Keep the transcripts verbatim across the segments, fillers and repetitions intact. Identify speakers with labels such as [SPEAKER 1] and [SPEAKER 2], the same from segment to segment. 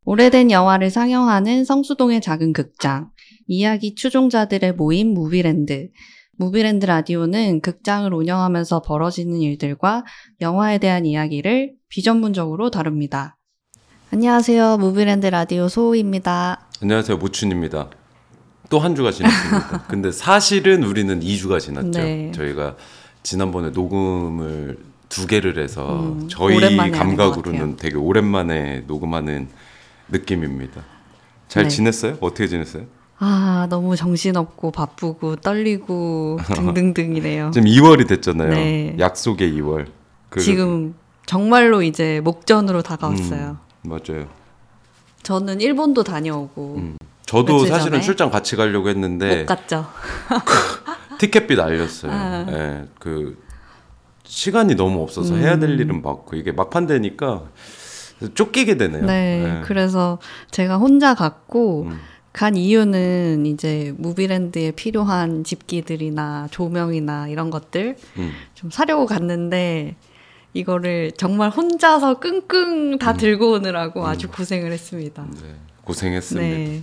[SPEAKER 1] 오래된 영화를 상영하는 성수동의 작은 극장, 이야기 추종자들의 모임 무비랜드. 무비랜드 라디오는 극장을 운영하면서 벌어지는 일들과 영화에 대한 이야기를 비전문적으로 다룹니다. 안녕하세요. 무비랜드 라디오 소우입니다.
[SPEAKER 2] 안녕하세요. 모춘입니다. 또 한 주가 지났습니다. 근데 사실은 우리는 이 주가 지났죠. 네. 저희가 지난번에 녹음을 두 개를 해서 음, 저희 감각으로는 되게 오랜만에 녹음하는 느낌입니다. 잘 네. 지냈어요? 어떻게 지냈어요?
[SPEAKER 1] 아, 너무 정신없고 바쁘고 떨리고 등등등이네요.
[SPEAKER 2] 지금 이월이 됐잖아요. 네. 약속의 이월.
[SPEAKER 1] 그... 지금 정말로 이제 목전으로 다가왔어요.
[SPEAKER 2] 음, 맞아요.
[SPEAKER 1] 저는 일본도 다녀오고
[SPEAKER 2] 음. 저도 사실은 전에? 출장 같이 가려고 했는데
[SPEAKER 1] 못 갔죠.
[SPEAKER 2] 티켓비 날렸어요. 아. 네, 그 시간이 너무 없어서 음. 해야 될 일은 많고 이게 막판 되니까 쫓기게 되네요.
[SPEAKER 1] 네, 네. 그래서 제가 혼자 갔고 음. 간 이유는 이제 무비랜드에 필요한 집기들이나 조명이나 이런 것들 음. 좀 사려고 갔는데 이거를 정말 혼자서 끙끙 다 음. 들고 오느라고 음. 아주 고생을 했습니다.
[SPEAKER 2] 네, 고생했습니다. 네.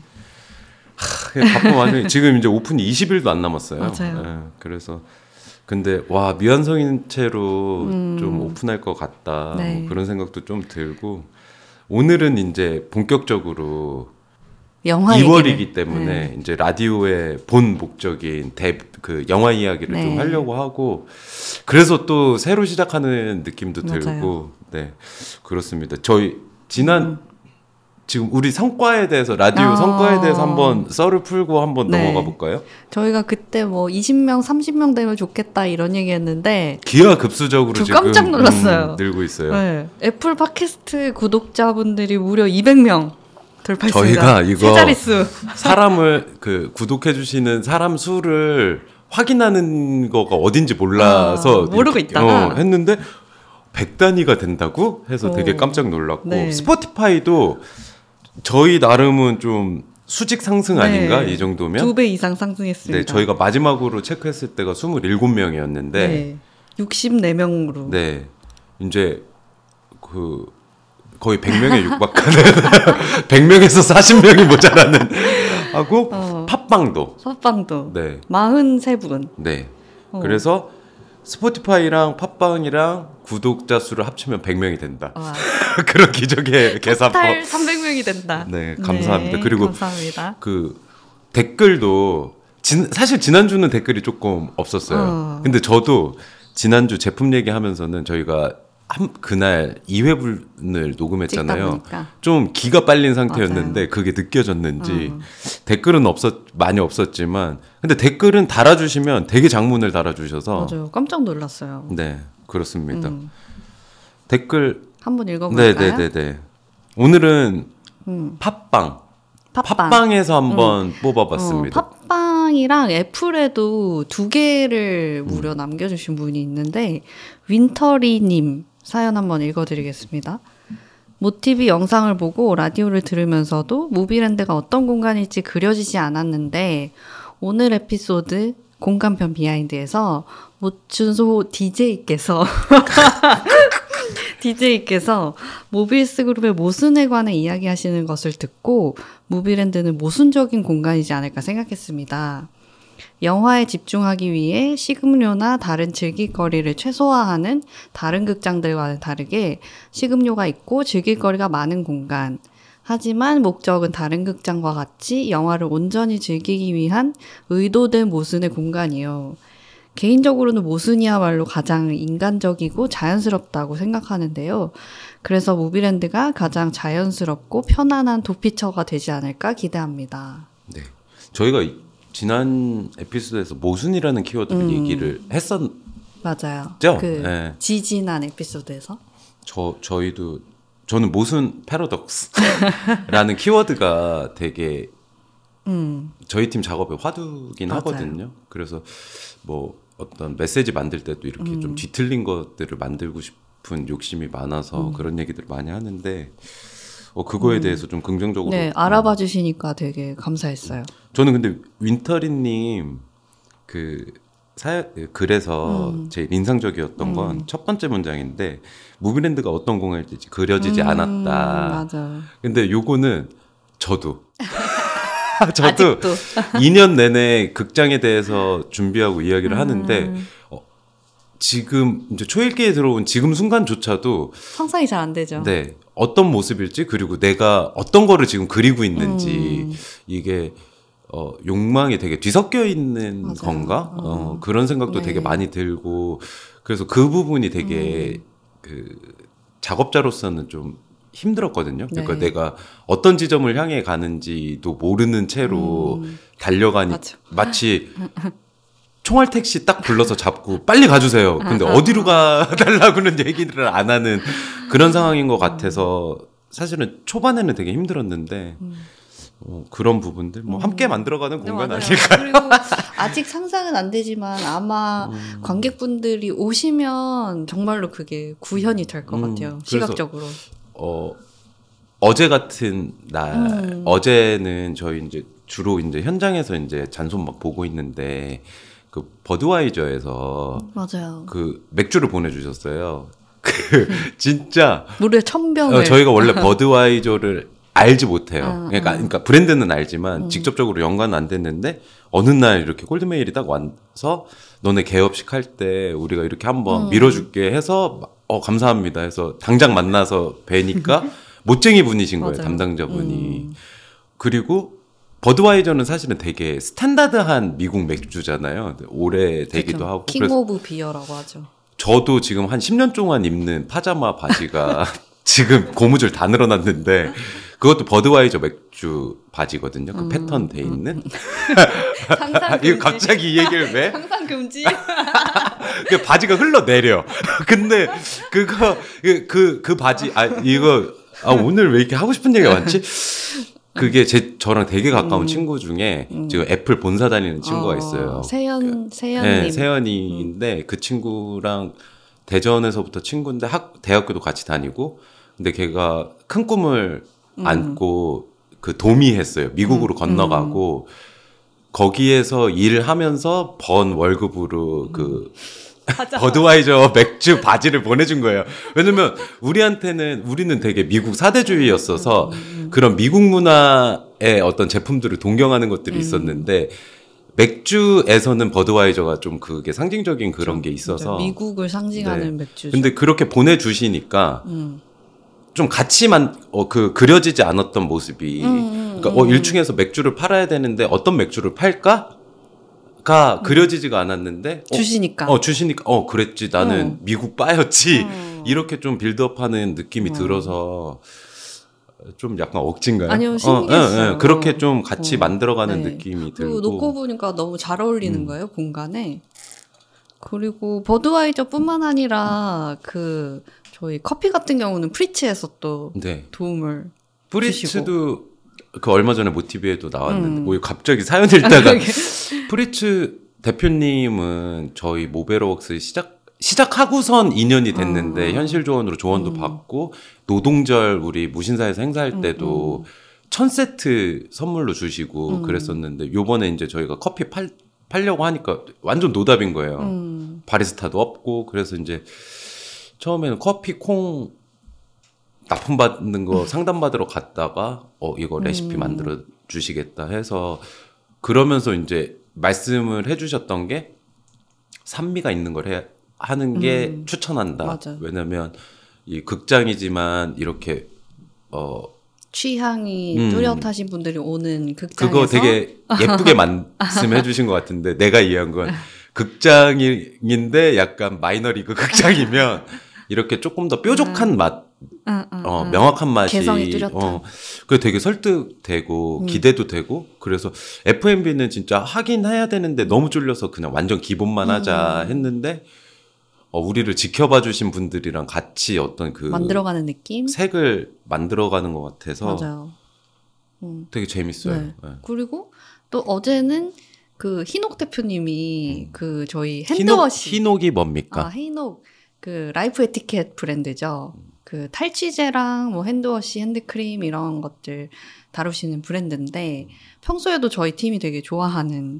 [SPEAKER 2] 하, 바쁜 와중에 지금 이제 오픈이 이십 일도 안 남았어요.
[SPEAKER 1] 맞아요.
[SPEAKER 2] 네, 그래서 근데 와 미완성인 채로 음. 좀 오픈할 것 같다. 네. 뭐 그런 생각도 좀 들고 오늘은 이제 본격적으로
[SPEAKER 1] 영화
[SPEAKER 2] 이월이기
[SPEAKER 1] 얘기를.
[SPEAKER 2] 때문에
[SPEAKER 1] 네.
[SPEAKER 2] 이제 라디오의 본 목적인 대, 그 영화 이야기를 네. 좀 하려고 하고 그래서 또 새로 시작하는 느낌도 맞아요. 들고 네 그렇습니다. 저희 지난 음. 지금 우리 성과에 대해서 라디오 아~ 성과에 대해서 한번 썰을 풀고 한번 네. 넘어가 볼까요?
[SPEAKER 1] 저희가 그때 뭐 이십 명, 삼십 명 되면 좋겠다 이런 얘기했는데
[SPEAKER 2] 기하급수적으로 지금
[SPEAKER 1] 깜짝 놀랐어요.
[SPEAKER 2] 음, 늘고 있어요.
[SPEAKER 1] 네. 애플 팟캐스트 구독자분들이 무려 이백 명 돌파했습니다.
[SPEAKER 2] 저희가 이거
[SPEAKER 1] 세 자릿수.
[SPEAKER 2] 사람을 그 구독해 주시는 사람 수를 확인하는 거가 어딘지 몰라서
[SPEAKER 1] 아, 모르고
[SPEAKER 2] 이렇게,
[SPEAKER 1] 있다가
[SPEAKER 2] 어, 했는데 백 단위가 된다고 해서 오. 되게 깜짝 놀랐고 네. 스포티파이도 저희 나름은 좀 수직 상승 아닌가? 네. 이 정도면?
[SPEAKER 1] 두 배 이상 상승했습니다.
[SPEAKER 2] 네, 저희가 마지막으로 체크했을 때가 이십칠 명이었는데
[SPEAKER 1] 네. 육십사 명으로
[SPEAKER 2] 네. 이제 그 거의 백 명에 육박하는 백 명에서 사십 명이 모자라는 하고 어. 팟빵도
[SPEAKER 1] 팟빵도
[SPEAKER 2] 네.
[SPEAKER 1] 사십삼 분.
[SPEAKER 2] 네. 어. 그래서 스포티파이랑 팟빵이랑 구독자 수를 합치면 백 명이 된다. 그런 기적의 계산법.
[SPEAKER 1] 토탈 삼백 명이 된다.
[SPEAKER 2] 네, 감사합니다.
[SPEAKER 1] 네,
[SPEAKER 2] 그리고
[SPEAKER 1] 감사합니다.
[SPEAKER 2] 그 댓글도 진, 사실 지난주는 댓글이 조금 없었어요. 어. 근데 저도 지난주 제품 얘기하면서는 저희가 한, 그날 이 회분을 녹음했잖아요. 좀 기가 빨린 상태였는데 맞아요. 그게 느껴졌는지 어. 댓글은 없었 많이 없었지만 근데 댓글은 달아주시면 되게 장문을 달아주셔서
[SPEAKER 1] 맞아요. 깜짝 놀랐어요.
[SPEAKER 2] 네, 그렇습니다. 음. 댓글
[SPEAKER 1] 한번 읽어볼까요?
[SPEAKER 2] 네네네네. 오늘은
[SPEAKER 1] 음.
[SPEAKER 2] 팟빵.
[SPEAKER 1] 팟빵.
[SPEAKER 2] 팟빵에서 한번 음. 뽑아봤습니다.
[SPEAKER 1] 어, 팟빵이랑 애플에도 두 개를 무려 음. 남겨주신 분이 있는데 윈터리님 사연 한번 읽어드리겠습니다. 모티비 영상을 보고 라디오를 들으면서도 무비랜드가 어떤 공간일지 그려지지 않았는데 오늘 에피소드 공간편 비하인드에서 모춘소 디제이께서 디제이께서 모빌스 그룹의 모순에 관해 이야기하시는 것을 듣고 무비랜드는 모순적인 공간이지 않을까 생각했습니다. 영화에 집중하기 위해 식음료나 다른 즐길거리를 최소화하는 다른 극장들과는 다르게 식음료가 있고 즐길거리가 많은 공간. 하지만 목적은 다른 극장과 같이 영화를 온전히 즐기기 위한 의도된 모순의 공간이요. 개인적으로는 모순이야말로 가장 인간적이고 자연스럽다고 생각하는데요. 그래서 무비랜드가 가장 자연스럽고 편안한 도피처가 되지 않을까 기대합니다.
[SPEAKER 2] 네, 저희가 지난 에피소드에서 모순이라는 키워드를 음. 얘기를 했었
[SPEAKER 1] 맞아요.
[SPEAKER 2] 죠?
[SPEAKER 1] 그
[SPEAKER 2] 네.
[SPEAKER 1] 지지난 에피소드에서
[SPEAKER 2] 저 저희도 저는 모순 패러독스라는 키워드가 되게
[SPEAKER 1] 음.
[SPEAKER 2] 저희 팀 작업의 화두긴
[SPEAKER 1] 맞아요.
[SPEAKER 2] 하거든요. 그래서 뭐 어떤 메시지 만들 때도 이렇게
[SPEAKER 1] 음.
[SPEAKER 2] 좀 뒤틀린 것들을 만들고 싶은 욕심이 많아서 음. 그런 얘기들을 많이 하는데 어, 그거에 음. 대해서 좀 긍정적으로
[SPEAKER 1] 네, 알아봐 주시니까 되게 감사했어요.
[SPEAKER 2] 저는 근데 윈터리님 그 사, 글에서
[SPEAKER 1] 음.
[SPEAKER 2] 제일 인상적이었던 건
[SPEAKER 1] 음.
[SPEAKER 2] 첫 번째 문장인데 무비랜드가 어떤 공을 뛸지 그려지지
[SPEAKER 1] 음,
[SPEAKER 2] 않았다.
[SPEAKER 1] 맞아요.
[SPEAKER 2] 근데 요거는 저도 저도
[SPEAKER 1] 아직도.
[SPEAKER 2] 이 년 내내 극장에 대해서 준비하고 이야기를
[SPEAKER 1] 음.
[SPEAKER 2] 하는데 어, 지금 이제 초일기에 들어온 지금 순간조차도
[SPEAKER 1] 상상이 잘 안 되죠.
[SPEAKER 2] 네, 어떤 모습일지 그리고 내가 어떤 거를 지금 그리고 있는지
[SPEAKER 1] 음.
[SPEAKER 2] 이게 어, 욕망이 되게 뒤섞여 있는
[SPEAKER 1] 맞아요.
[SPEAKER 2] 건가?
[SPEAKER 1] 어.
[SPEAKER 2] 어, 그런 생각도
[SPEAKER 1] 네.
[SPEAKER 2] 되게 많이 들고 그래서 그 부분이 되게
[SPEAKER 1] 음.
[SPEAKER 2] 그 작업자로서는 좀 힘들었거든요. 그러니까
[SPEAKER 1] 네.
[SPEAKER 2] 내가 어떤 지점을 향해 가는지도 모르는 채로
[SPEAKER 1] 음.
[SPEAKER 2] 달려가니
[SPEAKER 1] 맞아.
[SPEAKER 2] 마치 총알 택시 딱 불러서 잡고 빨리 가주세요. 근데 어디로 가달라고는 얘기를 안 하는 그런 상황인 것 같아서 사실은 초반에는 되게 힘들었는데
[SPEAKER 1] 음.
[SPEAKER 2] 어, 그런 부분들 뭐 함께 만들어가는
[SPEAKER 1] 네,
[SPEAKER 2] 공간
[SPEAKER 1] 맞아요.
[SPEAKER 2] 아닐까요?
[SPEAKER 1] 그리고 아직 상상은 안 되지만 아마
[SPEAKER 2] 음.
[SPEAKER 1] 관객분들이 오시면 정말로 그게 구현이 될 것
[SPEAKER 2] 음,
[SPEAKER 1] 같아요.
[SPEAKER 2] 그래서
[SPEAKER 1] 시각적으로.
[SPEAKER 2] 어, 어제 같은 날
[SPEAKER 1] 음.
[SPEAKER 2] 어제는 저희 이제 주로 이제 현장에서 이제 잔손 막 보고 있는데 그 버드와이저에서
[SPEAKER 1] 맞아요.
[SPEAKER 2] 그 맥주를 보내주셨어요. 그 진짜
[SPEAKER 1] 무려 천병을.
[SPEAKER 2] 어, 저희가 원래 버드와이저를 알지 못해요.
[SPEAKER 1] 아,
[SPEAKER 2] 그러니까,
[SPEAKER 1] 아.
[SPEAKER 2] 그러니까 브랜드는 알지만
[SPEAKER 1] 음.
[SPEAKER 2] 직접적으로 연관은 안 됐는데 어느 날 이렇게 콜드메일이 딱 와서 너네 개업식 할 때 우리가 이렇게 한번
[SPEAKER 1] 음.
[SPEAKER 2] 밀어줄게 해서 어 감사합니다 해서 당장 만나서 뵈니까 못쟁이 분이신 거예요.
[SPEAKER 1] 맞아요.
[SPEAKER 2] 담당자분이.
[SPEAKER 1] 음.
[SPEAKER 2] 그리고 버드와이저는 사실은 되게 스탠다드한 미국 맥주잖아요. 오래 되기도
[SPEAKER 1] 그렇죠.
[SPEAKER 2] 하고.
[SPEAKER 1] 킹
[SPEAKER 2] 그래서
[SPEAKER 1] 오브 비어라고 하죠.
[SPEAKER 2] 저도 지금 한 십 년 동안 입는 파자마 바지가 지금 고무줄 다 늘어났는데 그것도 버드와이저 맥주 바지거든요. 그
[SPEAKER 1] 음,
[SPEAKER 2] 패턴 돼 있는.
[SPEAKER 1] 상상 금지.
[SPEAKER 2] 이거 갑자기 이 얘기를 왜?
[SPEAKER 1] 상상 금지.
[SPEAKER 2] 그 바지가 흘러내려. 근데 그거 그 그 그 바지 아 이거 아 오늘 왜 이렇게 하고 싶은 얘기가 많지? 그게 제 저랑 되게 가까운
[SPEAKER 1] 음.
[SPEAKER 2] 친구 중에
[SPEAKER 1] 음.
[SPEAKER 2] 지금 애플 본사 다니는 친구가
[SPEAKER 1] 어,
[SPEAKER 2] 있어요.
[SPEAKER 1] 세연 세연님.
[SPEAKER 2] 네, 세연이인데 그 친구랑 대전에서부터 친구인데 학 대학교도 같이 다니고 근데 걔가 큰 꿈을
[SPEAKER 1] 음.
[SPEAKER 2] 안고 그 도미했어요. 미국으로
[SPEAKER 1] 음,
[SPEAKER 2] 건너가고 거기에서 일을 하면서 번 월급으로 그
[SPEAKER 1] 맞아.
[SPEAKER 2] 버드와이저 맥주 바지를 보내준 거예요. 왜냐면 우리한테는 우리는 되게 미국 사대주의였어서
[SPEAKER 1] 음.
[SPEAKER 2] 그런 미국 문화의 어떤 제품들을 동경하는 것들이
[SPEAKER 1] 음.
[SPEAKER 2] 있었는데 맥주에서는 버드와이저가 좀 그게 상징적인 그런 게 있어서
[SPEAKER 1] 미국을 상징하는
[SPEAKER 2] 네.
[SPEAKER 1] 맥주죠.
[SPEAKER 2] 근데 그렇게 보내주시니까
[SPEAKER 1] 음.
[SPEAKER 2] 좀 같이만 어, 그 그려지지 않았던 모습이
[SPEAKER 1] 음, 음,
[SPEAKER 2] 그러니까 어
[SPEAKER 1] 음.
[SPEAKER 2] 일 층에서 맥주를 팔아야 되는데 어떤 맥주를 팔까가 그려지지가 않았는데 어,
[SPEAKER 1] 주시니까.
[SPEAKER 2] 어 주시니까 어 그랬지 나는
[SPEAKER 1] 음.
[SPEAKER 2] 미국 바였지
[SPEAKER 1] 음.
[SPEAKER 2] 이렇게 좀 빌드업하는 느낌이
[SPEAKER 1] 음.
[SPEAKER 2] 들어서 좀 약간 억진가요?
[SPEAKER 1] 아니요,
[SPEAKER 2] 어,
[SPEAKER 1] 신기했어요.
[SPEAKER 2] 예, 예. 그렇게 좀 같이
[SPEAKER 1] 어.
[SPEAKER 2] 만들어가는
[SPEAKER 1] 네.
[SPEAKER 2] 느낌이
[SPEAKER 1] 그리고
[SPEAKER 2] 들고
[SPEAKER 1] 놓고 보니까 너무 잘 어울리는
[SPEAKER 2] 음.
[SPEAKER 1] 거예요, 공간에. 그리고 버드와이저뿐만 아니라 그 저희 커피 같은 경우는 프리츠에서 또
[SPEAKER 2] 네.
[SPEAKER 1] 도움을
[SPEAKER 2] 프리츠도 그 얼마 전에 모티브에도 나왔는데
[SPEAKER 1] 음.
[SPEAKER 2] 뭐 갑자기 사연 읽다가
[SPEAKER 1] 그러게.
[SPEAKER 2] 프리츠 대표님은 저희 모베러웍스 시작 시작하고선 이 년이 됐는데
[SPEAKER 1] 아.
[SPEAKER 2] 현실 조언으로 조언도
[SPEAKER 1] 음.
[SPEAKER 2] 받고 노동절 우리 무신사에서 행사할 때도
[SPEAKER 1] 음, 음.
[SPEAKER 2] 천 세트 선물로 주시고
[SPEAKER 1] 음.
[SPEAKER 2] 그랬었는데 요번에 이제 저희가 커피 팔 팔려고 하니까 완전 노답인 거예요.
[SPEAKER 1] 음.
[SPEAKER 2] 바리스타도 없고 그래서 이제 처음에는 커피 콩 납품받는 거 상담받으러 갔다가 어 이거 레시피
[SPEAKER 1] 음.
[SPEAKER 2] 만들어 주시겠다 해서 그러면서 이제 말씀을 해주셨던 게 산미가 있는 걸 해, 하는 게
[SPEAKER 1] 음.
[SPEAKER 2] 추천한다.
[SPEAKER 1] 맞아.
[SPEAKER 2] 왜냐면 이 극장이지만 이렇게 어
[SPEAKER 1] 취향이
[SPEAKER 2] 음.
[SPEAKER 1] 뚜렷하신 분들이 오는 극장에서
[SPEAKER 2] 그거 되게 예쁘게 말씀해 주신 것 같은데 내가 이해한 건 극장인데 약간 마이너리그 극장이면 이렇게 조금 더 뾰족한 맛
[SPEAKER 1] 응, 응,
[SPEAKER 2] 어,
[SPEAKER 1] 응.
[SPEAKER 2] 명확한 맛이
[SPEAKER 1] 개성이 뚜렷한.
[SPEAKER 2] 어, 그게 되게 설득되고
[SPEAKER 1] 음.
[SPEAKER 2] 기대도 되고 그래서 에프엠비는 진짜 하긴 해야 되는데 너무 쫄려서 그냥 완전 기본만 하자
[SPEAKER 1] 음.
[SPEAKER 2] 했는데 어, 우리를 지켜봐 주신 분들이랑 같이 어떤 그
[SPEAKER 1] 만들어가는 느낌?
[SPEAKER 2] 색을 만들어가는 것 같아서
[SPEAKER 1] 맞아요. 음.
[SPEAKER 2] 되게 재밌어요.
[SPEAKER 1] 네.
[SPEAKER 2] 네.
[SPEAKER 1] 그리고 또 어제는 그 희녹 대표님이 그 저희
[SPEAKER 2] 희녹,
[SPEAKER 1] 핸드워시
[SPEAKER 2] 희녹이 뭡니까?
[SPEAKER 1] 아, 희녹 그 라이프 에티켓 브랜드죠. 그 탈취제랑 뭐 핸드워시, 핸드크림 이런 것들 다루시는 브랜드인데 평소에도 저희 팀이 되게 좋아하는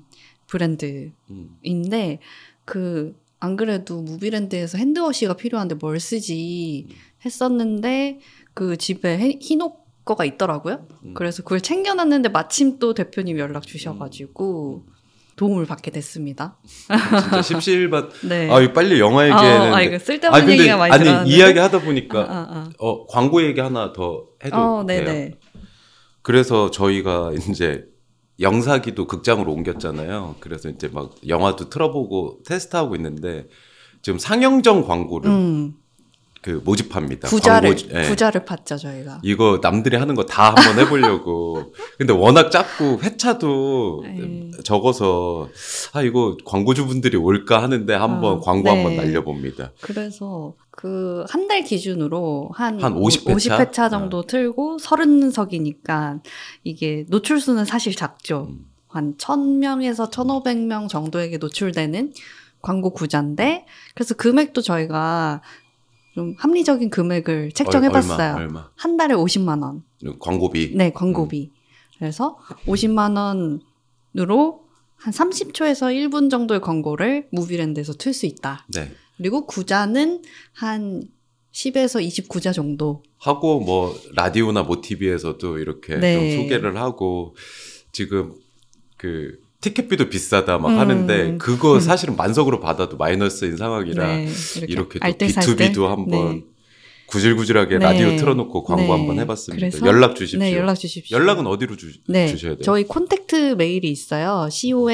[SPEAKER 1] 브랜드인데
[SPEAKER 2] 음.
[SPEAKER 1] 그 안 그래도 무비랜드에서 핸드워시가 필요한데 뭘 쓰지 했었는데 그 집에 해, 흰옷 거가 있더라고요.
[SPEAKER 2] 음.
[SPEAKER 1] 그래서 그걸 챙겨놨는데 마침 또 대표님 연락 주셔가지고 도움을 받게 됐습니다.
[SPEAKER 2] 진짜 십시일반.
[SPEAKER 1] 네.
[SPEAKER 2] 아, 빨리 영화 얘기했는데.
[SPEAKER 1] 어, 아, 이거 쓸데없는 아, 근데, 얘기가 많이
[SPEAKER 2] 아니,
[SPEAKER 1] 들어왔는데.
[SPEAKER 2] 이야기 하다 보니까
[SPEAKER 1] 아, 아, 아.
[SPEAKER 2] 어, 광고 얘기 하나 더 해도
[SPEAKER 1] 어,
[SPEAKER 2] 돼요?
[SPEAKER 1] 네네.
[SPEAKER 2] 그래서 저희가 이제 영사기도 극장으로 옮겼잖아요. 그래서 이제 막 영화도 틀어보고 테스트하고 있는데 지금 상영전 광고를 음. 그 모집합니다.
[SPEAKER 1] 부자를
[SPEAKER 2] 광고, 네.
[SPEAKER 1] 부자를 팠죠 저희가.
[SPEAKER 2] 이거 남들이 하는 거 다 한번 해보려고. 근데 워낙 작고 회차도 에이. 적어서 아 이거 광고주분들이 올까 하는데 한번 어, 광고 네. 한번 날려봅니다.
[SPEAKER 1] 그래서 그 한 달 기준으로 한,
[SPEAKER 2] 한 오십 회차?
[SPEAKER 1] 오십 회차 정도 어. 틀고 서른 석이니까 이게 노출수는 사실 작죠. 음. 한 천 명에서 천오백 명 정도에게 노출되는 광고 구자인데 그래서 금액도 저희가 좀 합리적인 금액을 책정해봤어요.
[SPEAKER 2] 얼마, 얼마?
[SPEAKER 1] 한 달에 오십만 원.
[SPEAKER 2] 광고비?
[SPEAKER 1] 네, 광고비. 음. 그래서 오십만 원으로 한 삼십 초에서 일 분 정도의 광고를 무비랜드에서 틀 수 있다.
[SPEAKER 2] 네.
[SPEAKER 1] 그리고 구자는 한 십에서 이십 구자 정도.
[SPEAKER 2] 하고 뭐 라디오나 모티비에서도 이렇게 네. 좀 소개를 하고 지금 그 티켓비도 비싸다 막 음. 하는데 그거 사실은 만석으로 받아도 마이너스인 상황이라 네, 이렇게, 이렇게 또 비투비도 한번 네. 구질구질하게 네. 라디오 틀어놓고 광고 네. 한번 해봤습니다. 그래서, 연락 주십시오.
[SPEAKER 1] 네, 연락 주십시오.
[SPEAKER 2] 연락은 어디로 주,
[SPEAKER 1] 네,
[SPEAKER 2] 주셔야 돼요?
[SPEAKER 1] 저희 콘택트 메일이 있어요.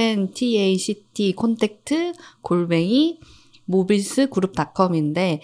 [SPEAKER 1] 콘tact 콘택트 골뱅이 모빌스그룹 닷컴인데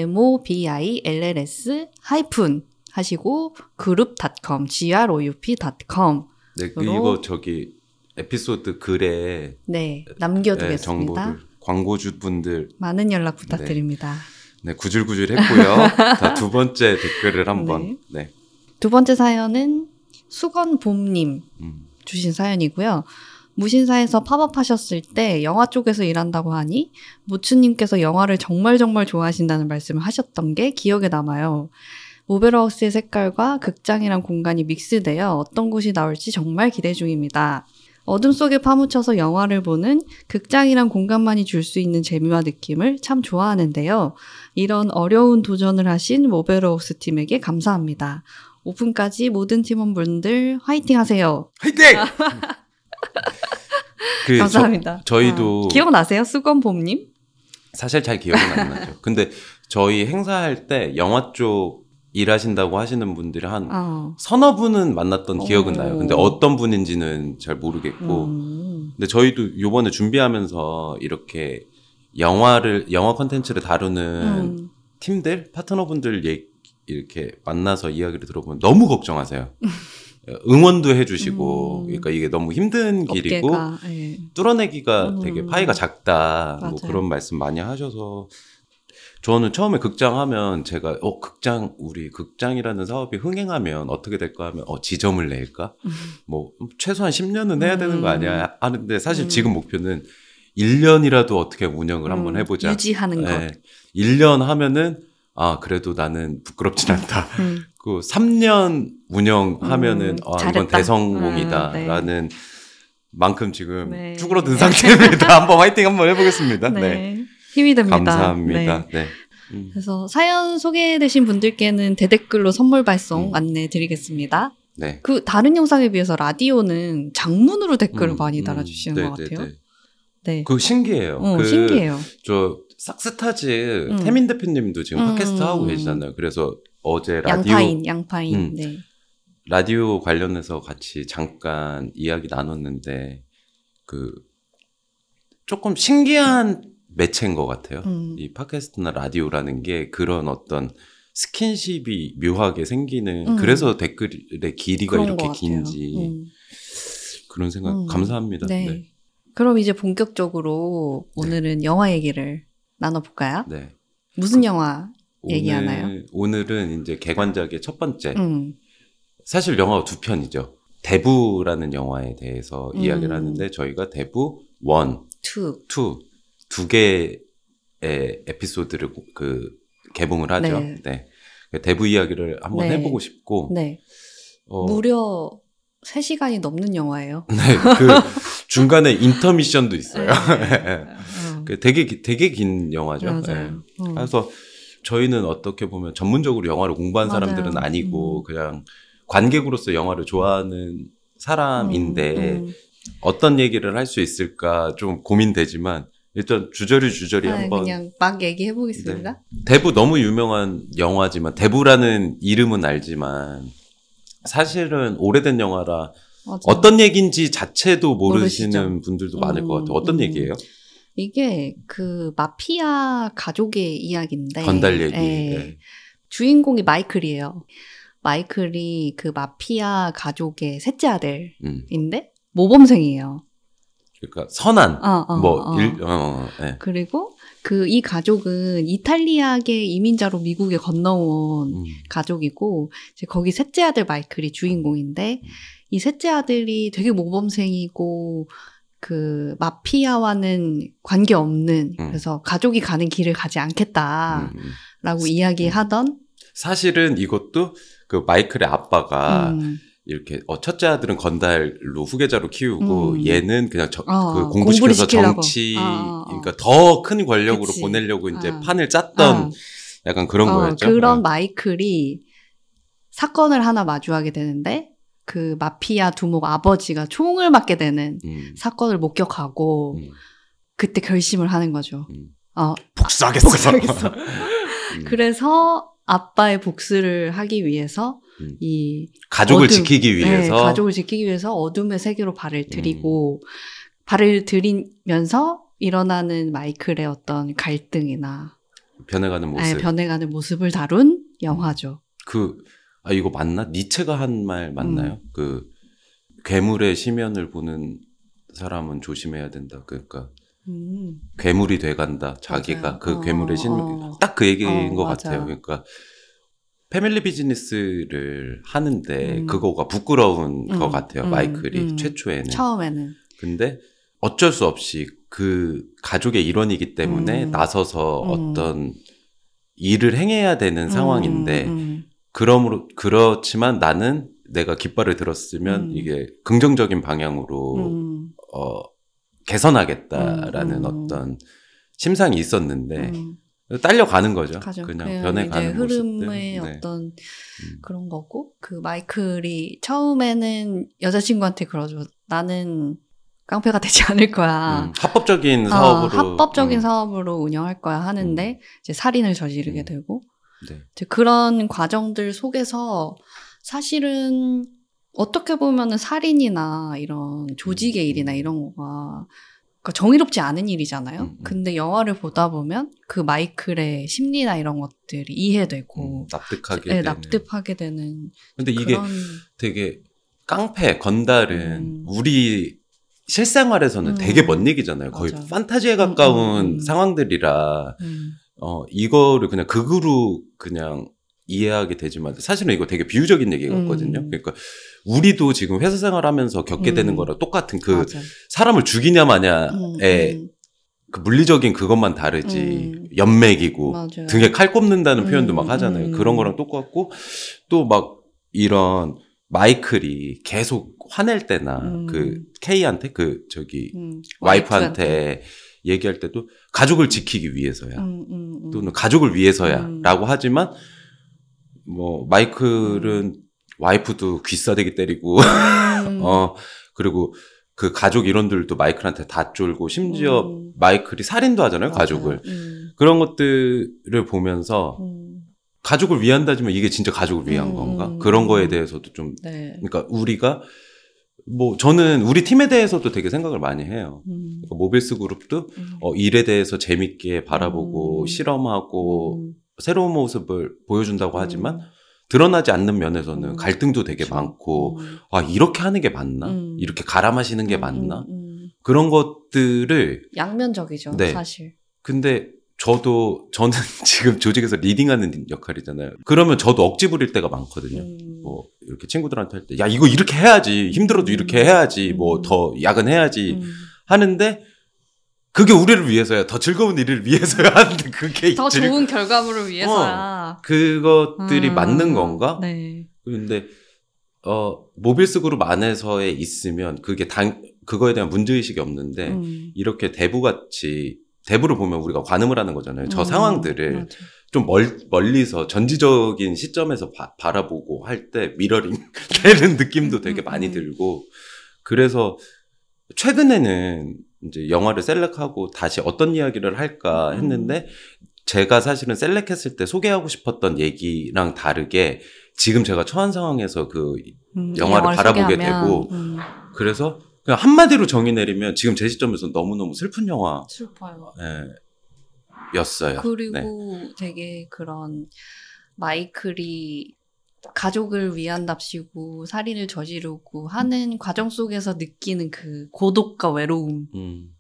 [SPEAKER 1] mobills 하이픈 하시고 그룹 닷컴 group 닷컴
[SPEAKER 2] 네, 이거 저기 에피소드 글에
[SPEAKER 1] 네, 남겨두겠습니다. 네,
[SPEAKER 2] 정보를 광고주분들
[SPEAKER 1] 많은 연락 부탁드립니다.
[SPEAKER 2] 네, 네 구질구질 했고요. 자, 두 번째 댓글을 한번. 네. 네.
[SPEAKER 1] 두 번째 사연은 수건봄님 음. 주신 사연이고요. 무신사에서 팝업하셨을 때 영화 쪽에서 일한다고 하니 모추님께서 영화를 정말 정말 좋아하신다는 말씀을 하셨던 게 기억에 남아요. 오베러하우스의 색깔과 극장이란 공간이 믹스되어 어떤 곳이 나올지 정말 기대 중입니다. 어둠 속에 파묻혀서 영화를 보는 극장이란 공간만이 줄 수 있는 재미와 느낌을 참 좋아하는데요. 이런 어려운 도전을 하신 오베러하우스 팀에게 감사합니다. 오픈까지 모든 팀원분들 화이팅 하세요.
[SPEAKER 2] 화이팅! 그
[SPEAKER 1] 감사합니다.
[SPEAKER 2] 저, 저희도
[SPEAKER 1] 아, 기억나세요? 수건봄님?
[SPEAKER 2] 사실 잘 기억은 안 나죠. 근데 저희 행사할 때 영화 쪽 일하신다고 하시는 분들이 한 어. 서너 분은 만났던 기억은 오. 나요. 근데 어떤 분인지는 잘 모르겠고. 음. 근데 저희도 요번에 준비하면서 이렇게 영화를 영화 콘텐츠를 다루는 음. 팀들, 파트너분들 얘기, 이렇게 만나서 이야기를 들어보면 너무 걱정하세요. 응원도 해주시고, 음. 그러니까 이게 너무 힘든 길이고, 어깨가, 예. 뚫어내기가 음. 되게 파이가 작다, 맞아요. 뭐 그런 말씀 많이 하셔서, 저는 처음에 극장 하면 제가, 어, 극장, 우리 극장이라는 사업이 흥행하면 어떻게 될까 하면, 어, 지점을 낼까? 음. 뭐, 최소한 십 년은 해야 되는 거 아니야? 하는데 사실 음. 지금 목표는 일 년이라도 어떻게 운영을 음. 한번 해보자.
[SPEAKER 1] 유지하는 네. 것.
[SPEAKER 2] 일 년 하면은, 아, 그래도 나는 부끄럽진 않다. 음. 그 삼 년 운영하면은, 음, 아, 이건 대성공이다. 아, 네. 라는 만큼 지금 네. 쭈그러든 상태입니다. 한번 화이팅 한번 해보겠습니다. 네. 네.
[SPEAKER 1] 힘이 됩니다.
[SPEAKER 2] 감사합니다. 네. 네.
[SPEAKER 1] 음. 그래서 사연 소개되신 분들께는 대댓글로 선물 발송 음. 안내 드리겠습니다.
[SPEAKER 2] 네.
[SPEAKER 1] 그 다른 영상에 비해서 라디오는 장문으로 댓글을 음, 많이 달아주시는 음, 것 같아요. 네.
[SPEAKER 2] 네. 그거 신기해요.
[SPEAKER 1] 어,
[SPEAKER 2] 그,
[SPEAKER 1] 신기해요.
[SPEAKER 2] 저 싹스타즈 음. 태민 대표님도 지금 음. 팟캐스트 하고 계시잖아요. 그래서 어제 라디오
[SPEAKER 1] 양파인, 양파인.
[SPEAKER 2] 음,
[SPEAKER 1] 네.
[SPEAKER 2] 라디오 관련해서 같이 잠깐 이야기 나눴는데 그 조금 신기한 매체인 것 같아요. 음. 이 팟캐스트나 라디오라는 게 그런 어떤 스킨십이 묘하게 생기는 음. 그래서 댓글의 길이가 이렇게 긴지 음. 그런 생각 음. 감사합니다.
[SPEAKER 1] 네.
[SPEAKER 2] 네.
[SPEAKER 1] 그럼 이제 본격적으로 오늘은 네. 영화 얘기를 나눠볼까요?
[SPEAKER 2] 네.
[SPEAKER 1] 무슨 그, 영화
[SPEAKER 2] 오늘,
[SPEAKER 1] 얘기하나요?
[SPEAKER 2] 오늘은 이제 개관작의 첫 번째.
[SPEAKER 1] 음.
[SPEAKER 2] 사실 영화가 두 편이죠. 대부라는 영화에 대해서 음. 이야기를 하는데 저희가 대부 원,
[SPEAKER 1] 투,
[SPEAKER 2] 투, 두 개의 에피소드를 그 개봉을 하죠.
[SPEAKER 1] 네.
[SPEAKER 2] 네. 대부 이야기를 한번
[SPEAKER 1] 네.
[SPEAKER 2] 해보고 싶고.
[SPEAKER 1] 네. 어, 무려 세 시간이 넘는 영화예요.
[SPEAKER 2] 네. 그 중간에 인터미션도 있어요.
[SPEAKER 1] 네.
[SPEAKER 2] 네. 되게 되게 긴 영화죠.
[SPEAKER 1] 맞아요.
[SPEAKER 2] 네.
[SPEAKER 1] 음.
[SPEAKER 2] 그래서 저희는 어떻게 보면 전문적으로 영화를 공부한
[SPEAKER 1] 맞아요.
[SPEAKER 2] 사람들은 아니고
[SPEAKER 1] 음.
[SPEAKER 2] 그냥 관객으로서 영화를 좋아하는 사람인데
[SPEAKER 1] 음, 음.
[SPEAKER 2] 어떤 얘기를 할 수 있을까 좀 고민되지만 일단 주저리 주저리
[SPEAKER 1] 아,
[SPEAKER 2] 한번
[SPEAKER 1] 그냥 막 얘기해 보겠습니다.
[SPEAKER 2] 네. 대부 너무 유명한 영화지만 대부라는 이름은 알지만 사실은 오래된 영화라
[SPEAKER 1] 맞아.
[SPEAKER 2] 어떤 얘기인지 자체도 모르시는
[SPEAKER 1] 모르시죠.
[SPEAKER 2] 분들도 많을
[SPEAKER 1] 음,
[SPEAKER 2] 것 같아요. 어떤
[SPEAKER 1] 음.
[SPEAKER 2] 얘기예요?
[SPEAKER 1] 이게 그 마피아 가족의 이야기인데
[SPEAKER 2] 건달 얘기.
[SPEAKER 1] 예.
[SPEAKER 2] 네.
[SPEAKER 1] 주인공이 마이클이에요. 마이클이 그 마피아 가족의 셋째 아들인데
[SPEAKER 2] 음.
[SPEAKER 1] 모범생이에요.
[SPEAKER 2] 그러니까 선한
[SPEAKER 1] 어, 어,
[SPEAKER 2] 뭐
[SPEAKER 1] 어.
[SPEAKER 2] 일, 어, 어, 네.
[SPEAKER 1] 그리고 그 이 가족은 이탈리아계 이민자로 미국에 건너온
[SPEAKER 2] 음.
[SPEAKER 1] 가족이고 이제 거기 셋째 아들 마이클이 주인공인데
[SPEAKER 2] 음.
[SPEAKER 1] 이 셋째 아들이 되게 모범생이고 그 마피아와는 관계 없는
[SPEAKER 2] 음.
[SPEAKER 1] 그래서 가족이 가는 길을 가지 않겠다라고
[SPEAKER 2] 음.
[SPEAKER 1] 이야기하던
[SPEAKER 2] 사실은 이것도 그 마이클의 아빠가
[SPEAKER 1] 음.
[SPEAKER 2] 이렇게 어, 첫째 아들은 건달로 후계자로 키우고
[SPEAKER 1] 음.
[SPEAKER 2] 얘는 그냥 저,
[SPEAKER 1] 어,
[SPEAKER 2] 그 공부
[SPEAKER 1] 공부를
[SPEAKER 2] 시켜서
[SPEAKER 1] 시키려고.
[SPEAKER 2] 정치
[SPEAKER 1] 어, 어, 어.
[SPEAKER 2] 그러니까 더 큰 권력으로
[SPEAKER 1] 그치.
[SPEAKER 2] 보내려고 이제
[SPEAKER 1] 어.
[SPEAKER 2] 판을 짰던
[SPEAKER 1] 어.
[SPEAKER 2] 약간 그런
[SPEAKER 1] 어,
[SPEAKER 2] 거였죠.
[SPEAKER 1] 그런
[SPEAKER 2] 어.
[SPEAKER 1] 마이클이 사건을 하나 마주하게 되는데 그 마피아 두목 아버지가 총을 맞게 되는
[SPEAKER 2] 음.
[SPEAKER 1] 사건을 목격하고
[SPEAKER 2] 음.
[SPEAKER 1] 그때 결심을 하는 거죠.
[SPEAKER 2] 음.
[SPEAKER 1] 어,
[SPEAKER 2] 복수하겠어.
[SPEAKER 1] 복수하겠어.
[SPEAKER 2] 음.
[SPEAKER 1] 그래서 아빠의 복수를 하기 위해서
[SPEAKER 2] 음.
[SPEAKER 1] 이
[SPEAKER 2] 가족을
[SPEAKER 1] 어둠,
[SPEAKER 2] 지키기 위해서
[SPEAKER 1] 네, 가족을 지키기 위해서 어둠의 세계로 발을 들이고 음. 발을 들이면서 일어나는 마이클의 어떤 갈등이나
[SPEAKER 2] 변해가는 모습,
[SPEAKER 1] 네, 변해가는 모습을 다룬 영화죠.
[SPEAKER 2] 그 아 이거 맞나? 니체가 한 말 맞나요?
[SPEAKER 1] 음.
[SPEAKER 2] 그 괴물의 심연을 보는 사람은 조심해야 된다. 그러니까
[SPEAKER 1] 음.
[SPEAKER 2] 괴물이 돼간다. 자기가
[SPEAKER 1] 맞아요.
[SPEAKER 2] 그
[SPEAKER 1] 어,
[SPEAKER 2] 괴물의 심연
[SPEAKER 1] 어.
[SPEAKER 2] 딱 그 얘기인
[SPEAKER 1] 어,
[SPEAKER 2] 것
[SPEAKER 1] 맞아요.
[SPEAKER 2] 같아요. 그러니까 패밀리 비즈니스를 하는데
[SPEAKER 1] 음.
[SPEAKER 2] 그거가 부끄러운
[SPEAKER 1] 음.
[SPEAKER 2] 것 같아요.
[SPEAKER 1] 음.
[SPEAKER 2] 마이클이
[SPEAKER 1] 음.
[SPEAKER 2] 최초에는.
[SPEAKER 1] 처음에는.
[SPEAKER 2] 근데 어쩔 수 없이 그 가족의 일원이기 때문에
[SPEAKER 1] 음.
[SPEAKER 2] 나서서
[SPEAKER 1] 음.
[SPEAKER 2] 어떤 일을 행해야 되는
[SPEAKER 1] 음.
[SPEAKER 2] 상황인데
[SPEAKER 1] 음.
[SPEAKER 2] 그러므로 그렇지만 나는 내가 깃발을 들었으면
[SPEAKER 1] 음.
[SPEAKER 2] 이게 긍정적인 방향으로
[SPEAKER 1] 음.
[SPEAKER 2] 어, 개선하겠다라는
[SPEAKER 1] 음. 음.
[SPEAKER 2] 어떤 심상이 있었는데
[SPEAKER 1] 음.
[SPEAKER 2] 딸려가는 거죠.
[SPEAKER 1] 가죠.
[SPEAKER 2] 그냥
[SPEAKER 1] 그냥
[SPEAKER 2] 변해가는
[SPEAKER 1] 이제
[SPEAKER 2] 모습들.
[SPEAKER 1] 흐름의
[SPEAKER 2] 네.
[SPEAKER 1] 어떤
[SPEAKER 2] 음.
[SPEAKER 1] 그런 거고 그 마이클이 처음에는 여자친구한테 그러죠. 나는 깡패가 되지 않을 거야.
[SPEAKER 2] 음, 합법적인
[SPEAKER 1] 어,
[SPEAKER 2] 사업으로
[SPEAKER 1] 합법적인
[SPEAKER 2] 음.
[SPEAKER 1] 사업으로 운영할 거야 하는데
[SPEAKER 2] 음.
[SPEAKER 1] 이제 살인을 저지르게
[SPEAKER 2] 음.
[SPEAKER 1] 되고
[SPEAKER 2] 네.
[SPEAKER 1] 이제 그런 과정들 속에서 사실은 어떻게 보면은 살인이나 이런 조직의
[SPEAKER 2] 음.
[SPEAKER 1] 일이나 이런 거가 그러니까 정의롭지 않은 일이잖아요.
[SPEAKER 2] 음, 음.
[SPEAKER 1] 근데 영화를 보다 보면 그 마이클의 심리나 이런 것들이 이해되고
[SPEAKER 2] 음, 납득하게
[SPEAKER 1] 네,
[SPEAKER 2] 되는.
[SPEAKER 1] 납득하게 되는.
[SPEAKER 2] 근데 이게
[SPEAKER 1] 그런...
[SPEAKER 2] 되게 깡패 건달은
[SPEAKER 1] 음.
[SPEAKER 2] 우리 실생활에서는
[SPEAKER 1] 음.
[SPEAKER 2] 되게 먼 얘기잖아요. 거의
[SPEAKER 1] 맞아.
[SPEAKER 2] 판타지에 가까운
[SPEAKER 1] 음, 음, 음.
[SPEAKER 2] 상황들이라
[SPEAKER 1] 음.
[SPEAKER 2] 어 이거를 그냥 극으로 그냥 이해하게 되지만 사실은 이거 되게 비유적인 얘기 같거든요.
[SPEAKER 1] 음.
[SPEAKER 2] 그러니까 우리도 지금 회사 생활하면서 겪게
[SPEAKER 1] 음.
[SPEAKER 2] 되는 거랑 똑같은 그
[SPEAKER 1] 맞아.
[SPEAKER 2] 사람을 죽이냐 마냐의
[SPEAKER 1] 음, 음.
[SPEAKER 2] 그 물리적인 그것만 다르지
[SPEAKER 1] 음.
[SPEAKER 2] 연맥이고
[SPEAKER 1] 맞아요.
[SPEAKER 2] 등에 칼 꼽는다는
[SPEAKER 1] 음,
[SPEAKER 2] 표현도 막 하잖아요.
[SPEAKER 1] 음.
[SPEAKER 2] 그런 거랑 똑같고 또 막 이런 마이클이 계속 화낼 때나
[SPEAKER 1] 음.
[SPEAKER 2] 그 K한테 그 저기
[SPEAKER 1] 음.
[SPEAKER 2] 와이프한테
[SPEAKER 1] 와이프한테.
[SPEAKER 2] 얘기할 때도 가족을 지키기 위해서야
[SPEAKER 1] 음, 음, 음.
[SPEAKER 2] 또는 가족을 위해서야라고
[SPEAKER 1] 음.
[SPEAKER 2] 하지만 뭐 마이클은
[SPEAKER 1] 음.
[SPEAKER 2] 와이프도 귀싸대기 때리고
[SPEAKER 1] 음.
[SPEAKER 2] 어 그리고 그 가족 일원들도 마이클한테 다 쫄고 심지어
[SPEAKER 1] 음.
[SPEAKER 2] 마이클이 살인도 하잖아요.
[SPEAKER 1] 맞아요.
[SPEAKER 2] 가족을
[SPEAKER 1] 음.
[SPEAKER 2] 그런 것들을 보면서
[SPEAKER 1] 음.
[SPEAKER 2] 가족을 위한다지만 이게 진짜 가족을 위한
[SPEAKER 1] 음,
[SPEAKER 2] 건가
[SPEAKER 1] 음,
[SPEAKER 2] 그런
[SPEAKER 1] 음.
[SPEAKER 2] 거에 대해서도 좀
[SPEAKER 1] 네.
[SPEAKER 2] 그러니까 우리가 뭐 저는 우리 팀에 대해서도 되게 생각을 많이 해요.
[SPEAKER 1] 음.
[SPEAKER 2] 그러니까 모빌스 그룹도
[SPEAKER 1] 음.
[SPEAKER 2] 어, 일에 대해서 재밌게 바라보고
[SPEAKER 1] 음.
[SPEAKER 2] 실험하고
[SPEAKER 1] 음.
[SPEAKER 2] 새로운 모습을 보여준다고
[SPEAKER 1] 음.
[SPEAKER 2] 하지만 드러나지 않는 면에서는
[SPEAKER 1] 음.
[SPEAKER 2] 갈등도 되게
[SPEAKER 1] 그쵸.
[SPEAKER 2] 많고
[SPEAKER 1] 음.
[SPEAKER 2] 아 이렇게 하는 게 맞나?
[SPEAKER 1] 음.
[SPEAKER 2] 이렇게 갈아 마시는 게
[SPEAKER 1] 음,
[SPEAKER 2] 맞나?
[SPEAKER 1] 음, 음.
[SPEAKER 2] 그런 것들을
[SPEAKER 1] 양면적이죠,
[SPEAKER 2] 네.
[SPEAKER 1] 사실.
[SPEAKER 2] 근데 저도 저는 지금 조직에서 리딩하는 역할이잖아요. 그러면 저도 억지 부릴 때가 많거든요.
[SPEAKER 1] 음.
[SPEAKER 2] 뭐 이렇게 친구들한테 할 때 야 이거 이렇게 해야지 힘들어도
[SPEAKER 1] 음.
[SPEAKER 2] 이렇게 해야지 뭐
[SPEAKER 1] 음.
[SPEAKER 2] 더 야근해야지
[SPEAKER 1] 음.
[SPEAKER 2] 하는데 그게 우리를 위해서야 더 즐거운 일을 위해서야 하는데 그게
[SPEAKER 1] 더
[SPEAKER 2] 즐-
[SPEAKER 1] 좋은 결과물을 위해서야.
[SPEAKER 2] 어, 그것들이
[SPEAKER 1] 음.
[SPEAKER 2] 맞는 건가?
[SPEAKER 1] 네.
[SPEAKER 2] 근데 어 모빌스 그룹 안에서에 있으면 그게 당 그거에 대한 문제의식이 없는데
[SPEAKER 1] 음.
[SPEAKER 2] 이렇게 대부같이 대부를 보면 우리가 관음을 하는 거잖아요. 저
[SPEAKER 1] 음.
[SPEAKER 2] 상황들을
[SPEAKER 1] 맞아.
[SPEAKER 2] 좀 멀, 멀리서 전지적인 시점에서 바, 바라보고 할 때 미러링 되는 느낌도 되게 많이
[SPEAKER 1] 음.
[SPEAKER 2] 들고 그래서 최근에는 이제 영화를 셀렉하고 다시 어떤 이야기를 할까 했는데 제가 사실은 셀렉했을 때 소개하고 싶었던 얘기랑 다르게 지금 제가 처한 상황에서 그
[SPEAKER 1] 음,
[SPEAKER 2] 영화를 바라보게
[SPEAKER 1] 소개하면,
[SPEAKER 2] 되고
[SPEAKER 1] 음.
[SPEAKER 2] 그래서 그냥 한마디로 정의 내리면 지금 제 시점에서 너무너무 슬픈 영화
[SPEAKER 1] 슬퍼요.
[SPEAKER 2] 예, 였어요.
[SPEAKER 1] 그리고
[SPEAKER 2] 네.
[SPEAKER 1] 되게 그런 마이클이 가족을 위한답시고 살인을 저지르고 하는 과정 속에서 느끼는 그 고독과 외로움이
[SPEAKER 2] 음.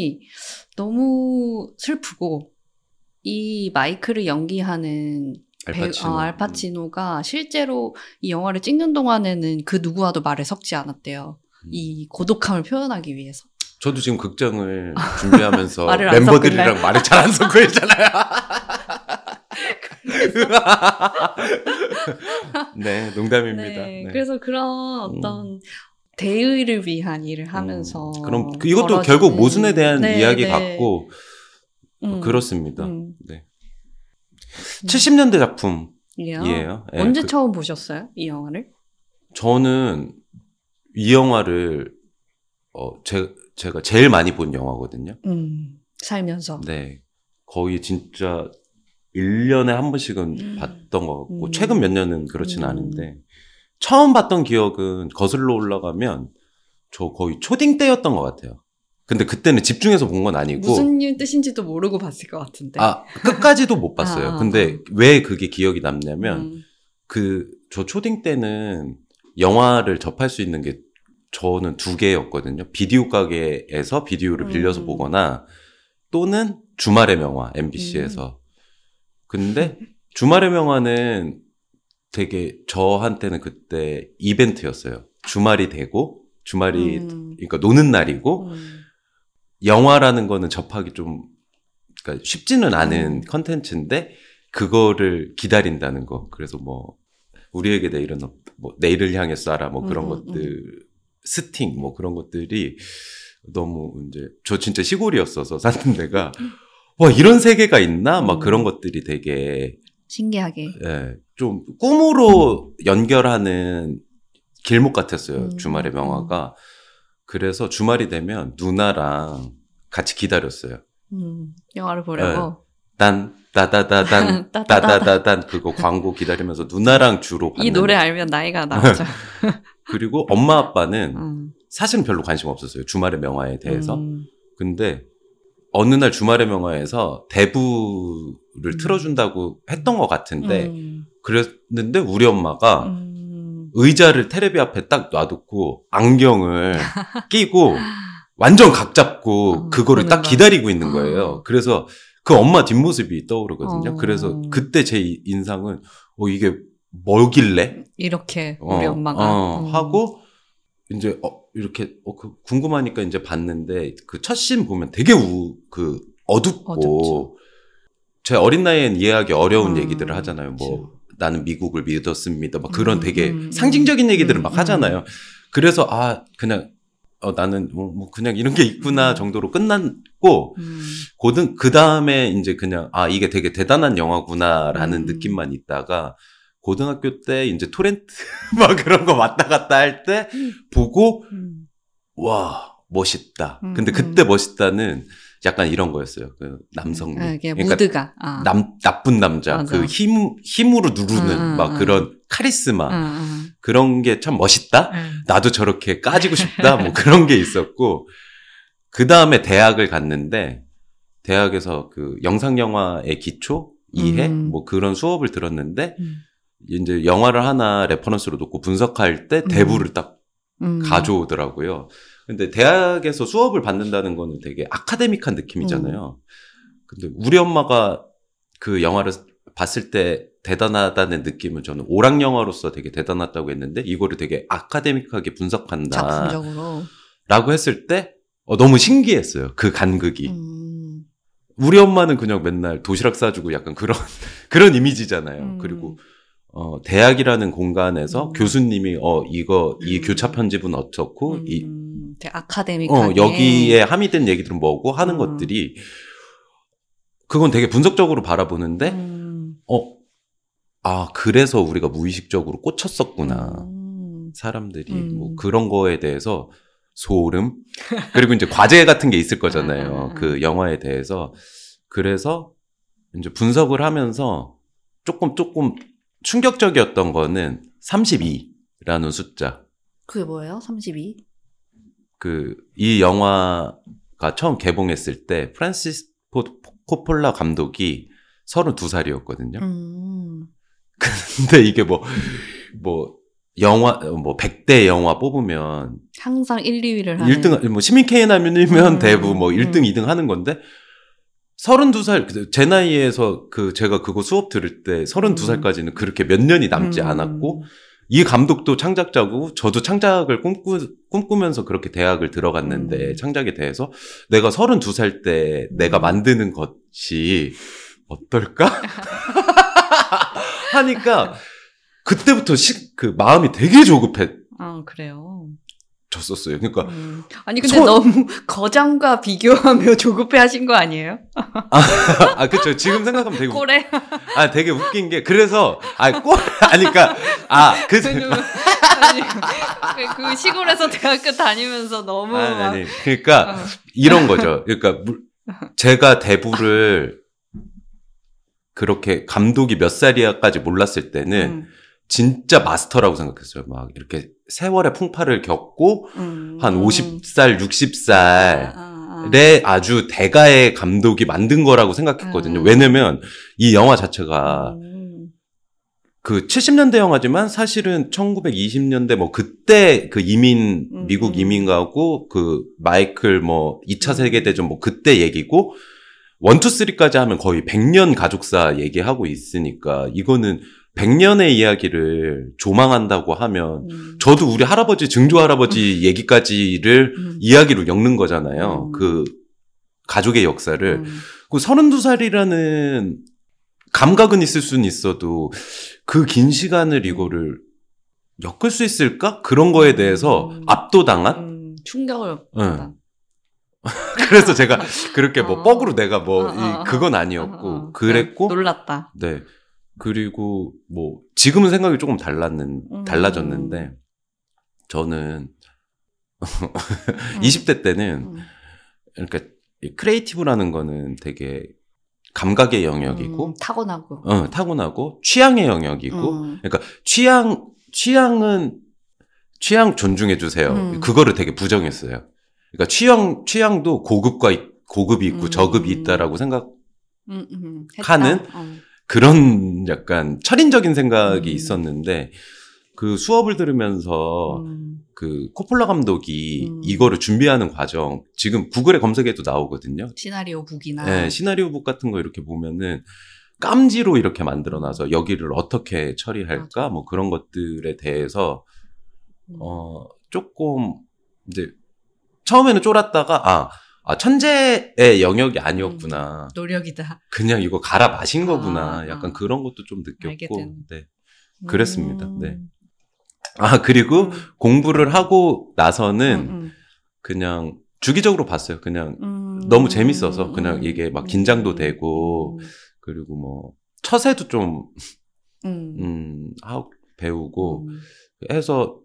[SPEAKER 1] 너무 슬프고 이 마이클을 연기하는
[SPEAKER 2] 알파치노.
[SPEAKER 1] 배, 어, 알파치노가 실제로 이 영화를 찍는 동안에는 그 누구와도 말을 섞지 않았대요.
[SPEAKER 2] 음.
[SPEAKER 1] 이 고독함을 표현하기 위해서.
[SPEAKER 2] 저도 지금 극장을 준비하면서
[SPEAKER 1] 말을 안
[SPEAKER 2] 멤버들이랑
[SPEAKER 1] 섞을래?
[SPEAKER 2] 말을 잘 안 섞고 있잖아요. 네, 농담입니다.
[SPEAKER 1] 네,
[SPEAKER 2] 네.
[SPEAKER 1] 그래서 그런 어떤 대의를 위한 일을 하면서
[SPEAKER 2] 음, 그럼 그 이것도
[SPEAKER 1] 벌어지는-
[SPEAKER 2] 결국 모순에 대한
[SPEAKER 1] 네,
[SPEAKER 2] 이야기
[SPEAKER 1] 네.
[SPEAKER 2] 같고
[SPEAKER 1] 음,
[SPEAKER 2] 그렇습니다.
[SPEAKER 1] 음.
[SPEAKER 2] 네. 칠십 년대 작품이에요.
[SPEAKER 1] 이요?
[SPEAKER 2] 예,
[SPEAKER 1] 언제
[SPEAKER 2] 그-
[SPEAKER 1] 처음 보셨어요? 이 영화를?
[SPEAKER 2] 저는 이 영화를 어, 제, 제가 제일 많이 본 영화거든요.
[SPEAKER 1] 음, 살면서.
[SPEAKER 2] 네. 거의 진짜 일 년에 한 번씩은
[SPEAKER 1] 음.
[SPEAKER 2] 봤던 것 같고
[SPEAKER 1] 음.
[SPEAKER 2] 최근 몇 년은 그렇진
[SPEAKER 1] 음.
[SPEAKER 2] 않은데 처음 봤던 기억은 거슬러 올라가면 저 거의 초딩 때였던 것 같아요. 근데 그때는 집중해서 본 건 아니고
[SPEAKER 1] 무슨 일 뜻인지도 모르고 봤을 것 같은데.
[SPEAKER 2] 아 끝까지도 못 봤어요.
[SPEAKER 1] 아, 아,
[SPEAKER 2] 근데 왜 그게 기억이 남냐면
[SPEAKER 1] 음.
[SPEAKER 2] 그 저 초딩 때는 영화를 접할 수 있는 게 저는 두 개였거든요. 비디오 가게에서 비디오를 빌려서
[SPEAKER 1] 음.
[SPEAKER 2] 보거나 또는 주말의 명화 엠비씨에서. 근데 주말의 명화는 되게 저한테는 그때 이벤트였어요. 주말이 되고 주말이
[SPEAKER 1] 음.
[SPEAKER 2] 그러니까 노는 날이고
[SPEAKER 1] 음.
[SPEAKER 2] 영화라는 거는 접하기 좀 그러니까 쉽지는 않은
[SPEAKER 1] 음.
[SPEAKER 2] 컨텐츠인데 그거를 기다린다는 거. 그래서 뭐 우리에게 내일은 없- 뭐 내일을 향해 쏴라 뭐 그런
[SPEAKER 1] 음,
[SPEAKER 2] 것들 스팅 뭐 그런 것들이 너무 이제 저 진짜 시골이었어서 사는 데가 와 이런 세계가 있나 막
[SPEAKER 1] 음.
[SPEAKER 2] 그런 것들이 되게
[SPEAKER 1] 신기하게.
[SPEAKER 2] 예, 좀 꿈으로 연결하는 길목 같았어요.
[SPEAKER 1] 음,
[SPEAKER 2] 주말의 명화가. 그래서 주말이 되면 누나랑 같이 기다렸어요.
[SPEAKER 1] 음, 영화를 보려고.
[SPEAKER 2] 딴 따다다단 따다다단 그거 광고 기다리면서 누나랑 주로 봤는데
[SPEAKER 1] 이 노래 알면 나이가 나오죠.
[SPEAKER 2] 그리고 엄마 아빠는
[SPEAKER 1] 음.
[SPEAKER 2] 사실은 별로 관심 없었어요. 주말의 명화에 대해서.
[SPEAKER 1] 음.
[SPEAKER 2] 근데 어느 날 주말의 명화에서 대부를
[SPEAKER 1] 음.
[SPEAKER 2] 틀어준다고 했던 것 같은데
[SPEAKER 1] 음.
[SPEAKER 2] 그랬는데 우리 엄마가
[SPEAKER 1] 음.
[SPEAKER 2] 의자를 테레비 앞에 딱 놔두고 안경을 끼고 완전 각 잡고
[SPEAKER 1] 어,
[SPEAKER 2] 그거를 딱
[SPEAKER 1] 보는 거.
[SPEAKER 2] 기다리고 있는
[SPEAKER 1] 어.
[SPEAKER 2] 거예요. 그래서 그 엄마 뒷모습이 떠오르거든요.
[SPEAKER 1] 어.
[SPEAKER 2] 그래서 그때 제 인상은 어 이게 뭐길래
[SPEAKER 1] 이렇게 우리
[SPEAKER 2] 어,
[SPEAKER 1] 엄마가
[SPEAKER 2] 어,
[SPEAKER 1] 음.
[SPEAKER 2] 하고 이제 어, 이렇게 어, 그 궁금하니까 이제 봤는데 그 첫 씬 보면 되게 우, 그 어둡고
[SPEAKER 1] 어둡죠.
[SPEAKER 2] 제 어린 나이엔 이해하기 어려운
[SPEAKER 1] 음,
[SPEAKER 2] 얘기들을 하잖아요. 뭐
[SPEAKER 1] 그렇죠.
[SPEAKER 2] 나는 미국을 믿었습니다. 막 그런
[SPEAKER 1] 음,
[SPEAKER 2] 되게
[SPEAKER 1] 음,
[SPEAKER 2] 상징적인 얘기들을
[SPEAKER 1] 음,
[SPEAKER 2] 막
[SPEAKER 1] 음.
[SPEAKER 2] 하잖아요. 그래서 아 그냥 어, 나는 뭐, 뭐 그냥 이런 게 있구나
[SPEAKER 1] 음.
[SPEAKER 2] 정도로 끝났고
[SPEAKER 1] 음.
[SPEAKER 2] 고등 그 다음에 이제 그냥 아 이게 되게 대단한 영화구나라는
[SPEAKER 1] 음.
[SPEAKER 2] 느낌만 있다가 고등학교 때 이제 토렌트 막 그런 거 왔다 갔다 할 때 보고
[SPEAKER 1] 음.
[SPEAKER 2] 와 멋있다.
[SPEAKER 1] 음,
[SPEAKER 2] 근데 그때 멋있다는 약간 이런 거였어요. 그 남성미.
[SPEAKER 1] 아, 이게
[SPEAKER 2] 그러니까
[SPEAKER 1] 무드가. 아.
[SPEAKER 2] 남 나쁜 남자
[SPEAKER 1] 맞아.
[SPEAKER 2] 그 힘 힘으로 누르는
[SPEAKER 1] 응, 응,
[SPEAKER 2] 막
[SPEAKER 1] 응.
[SPEAKER 2] 그런 카리스마
[SPEAKER 1] 응, 응.
[SPEAKER 2] 그런 게 참 멋있다.
[SPEAKER 1] 응.
[SPEAKER 2] 나도 저렇게 까지고 싶다. 뭐 그런 게 있었고 그 다음에 대학을 갔는데 대학에서 그 영상 영화의 기초 이해
[SPEAKER 1] 음.
[SPEAKER 2] 뭐 그런 수업을 들었는데
[SPEAKER 1] 음.
[SPEAKER 2] 이제 영화를 하나 레퍼런스로 놓고 분석할 때
[SPEAKER 1] 음.
[SPEAKER 2] 대부를 딱
[SPEAKER 1] 음.
[SPEAKER 2] 가져오더라고요. 근데 대학에서 수업을 받는다는 거는 되게 아카데믹한 느낌이잖아요. 근데 우리 엄마가 그 영화를 봤을 때 대단하다는 느낌은 저는 오락 영화로서 되게 대단하다고 했는데 이거를 되게 아카데믹하게 분석한다.
[SPEAKER 1] 작품적으로.
[SPEAKER 2] 라고 했을 때 어, 너무 신기했어요. 그 간극이.
[SPEAKER 1] 음.
[SPEAKER 2] 우리 엄마는 그냥 맨날 도시락 싸주고 약간 그런 그런 이미지잖아요.
[SPEAKER 1] 음.
[SPEAKER 2] 그리고 어, 대학이라는 공간에서
[SPEAKER 1] 음.
[SPEAKER 2] 교수님이 어 이거 이
[SPEAKER 1] 음.
[SPEAKER 2] 교차 편집은 어떻고
[SPEAKER 1] 음.
[SPEAKER 2] 이
[SPEAKER 1] 되게 아카데믹하게.
[SPEAKER 2] 어, 여기에 함의된 얘기들은 뭐고 하는 음. 것들이 그건 되게 분석적으로 바라보는데 음. 어, 아 그래서 우리가 무의식적으로 꽂혔었구나. 음. 사람들이 음. 뭐 그런 거에 대해서 소름 그리고 이제 과제 같은 게 있을 거잖아요. 아. 그 영화에 대해서. 그래서 이제 분석을 하면서 조금 조금 충격적이었던 거는 삼십이라는 숫자.
[SPEAKER 1] 그게 뭐예요? 삼십이?
[SPEAKER 2] 그 이 영화가 처음 개봉했을 때 프란시스 포드 코폴라 감독이 서른두 살이었거든요. 음. 근데 이게 뭐, 뭐, 영화, 뭐, 백 대 영화 뽑으면.
[SPEAKER 1] 항상 일, 이 위를 하는.
[SPEAKER 2] 일 등, 뭐, 시민 K라면이면 음. 대부 뭐, 일 등, 음. 이 등 하는 건데, 서른두 살, 제 나이에서 그, 제가 그거 수업 들을 때 서른두 살까지는 그렇게 몇 년이 남지 음. 않았고, 이 감독도 창작자고 저도 창작을 꿈꾸, 꿈꾸면서 그렇게 대학을 들어갔는데 음. 창작에 대해서 내가 서른두 살 때 음. 내가 만드는 것이 어떨까? 하니까 그때부터 시, 그 마음이 되게 조급해.
[SPEAKER 1] 아, 그래요.
[SPEAKER 2] 졌었어요. 그러니까
[SPEAKER 1] 음. 아니 근데 소... 너무 거장과 비교하며 조급해 하신 거 아니에요?
[SPEAKER 2] 아, 아 그렇죠. 지금 생각하면 되게
[SPEAKER 1] 꼬래.
[SPEAKER 2] 아 되게 웃긴 게 그래서 아 꼬래 아니까 아그
[SPEAKER 1] 아니, 그 시골에서 대학교 다니면서 너무
[SPEAKER 2] 아니, 아니. 그러니까 어. 이런 거죠. 그러니까 제가 대부를 그렇게 감독이 몇 살이야까지 몰랐을 때는 음. 진짜 마스터라고 생각했어요. 막 이렇게 세월의 풍파를 겪고 음. 한 오십 살, 육십 살에 아, 아, 아. 아주 대가의 감독이 만든 거라고 생각했거든요. 음. 왜냐면 이 영화 자체가 음. 그 칠십 년대 영화지만 사실은 천구백이십 년대 뭐 그때 그 이민 음. 미국 이민 가고 그 마이클 뭐 이 차 세계대전 뭐 그때 얘기고 일, 이, 삼까지 하면 거의 백 년 가족사 얘기하고 있으니까 이거는 백 년의 이야기를 조망한다고 하면 음. 저도 우리 할아버지 증조 할아버지 음. 얘기까지를 음. 이야기로 엮는 거잖아요. 음. 그 가족의 역사를. 음. 그 서른두 살이라는 감각은 있을 수는 있어도 그 긴 시간을 이거를 엮을 수 있을까? 그런 거에 대해서 음. 압도당한?
[SPEAKER 1] 음. 충격을 받아.
[SPEAKER 2] 응. 그래서 제가 그렇게 뭐 어. 뻑으로 내가 뭐 어, 어, 그건 아니었고 어, 어. 그랬고
[SPEAKER 1] 놀랐다.
[SPEAKER 2] 네. 그리고 뭐 지금은 생각이 조금 달랐는 음. 달라졌는데 저는 음. 이십 대 때는 음. 그러니까 크리에이티브라는 거는 되게 감각의 영역이고
[SPEAKER 1] 음, 타고나고
[SPEAKER 2] 어, 타고나고 취향의 영역이고 음. 그러니까 취향 취향은 취향 존중해 주세요. 음. 그거를 되게 부정했어요. 그러니까 취향 취향도 고급과 고급이 있고 음. 저급이 있다라고 생각하는
[SPEAKER 1] 음, 음. 어.
[SPEAKER 2] 그런 약간 철인적인 생각이 음. 있었는데 그 수업을 들으면서 음. 그 코폴라 감독이 음. 이거를 준비하는 과정 지금 구글에 검색해도 나오거든요.
[SPEAKER 1] 시나리오 북이나
[SPEAKER 2] 네, 시나리오 북 같은 거 이렇게 보면은 깜지로 이렇게 만들어놔서 여기를 어떻게 처리할까 맞아. 뭐 그런 것들에 대해서 음. 어 조금 이제 처음에는 쫄았다가 아, 아 천재의 영역이 아니었구나.
[SPEAKER 1] 음, 노력이다.
[SPEAKER 2] 그냥 이거 갈아 마신 거구나. 아, 약간 아. 그런 것도 좀 느꼈고, 네, 그랬습니다. 음. 네. 아 그리고 음. 공부를 하고 나서는 음, 음. 그냥 주기적으로 봤어요. 그냥 음. 너무 재밌어서 그냥 이게 막 긴장도 되고
[SPEAKER 1] 음.
[SPEAKER 2] 그리고 뭐 처세도 좀 음, 음 하고 배우고
[SPEAKER 1] 음.
[SPEAKER 2] 해서.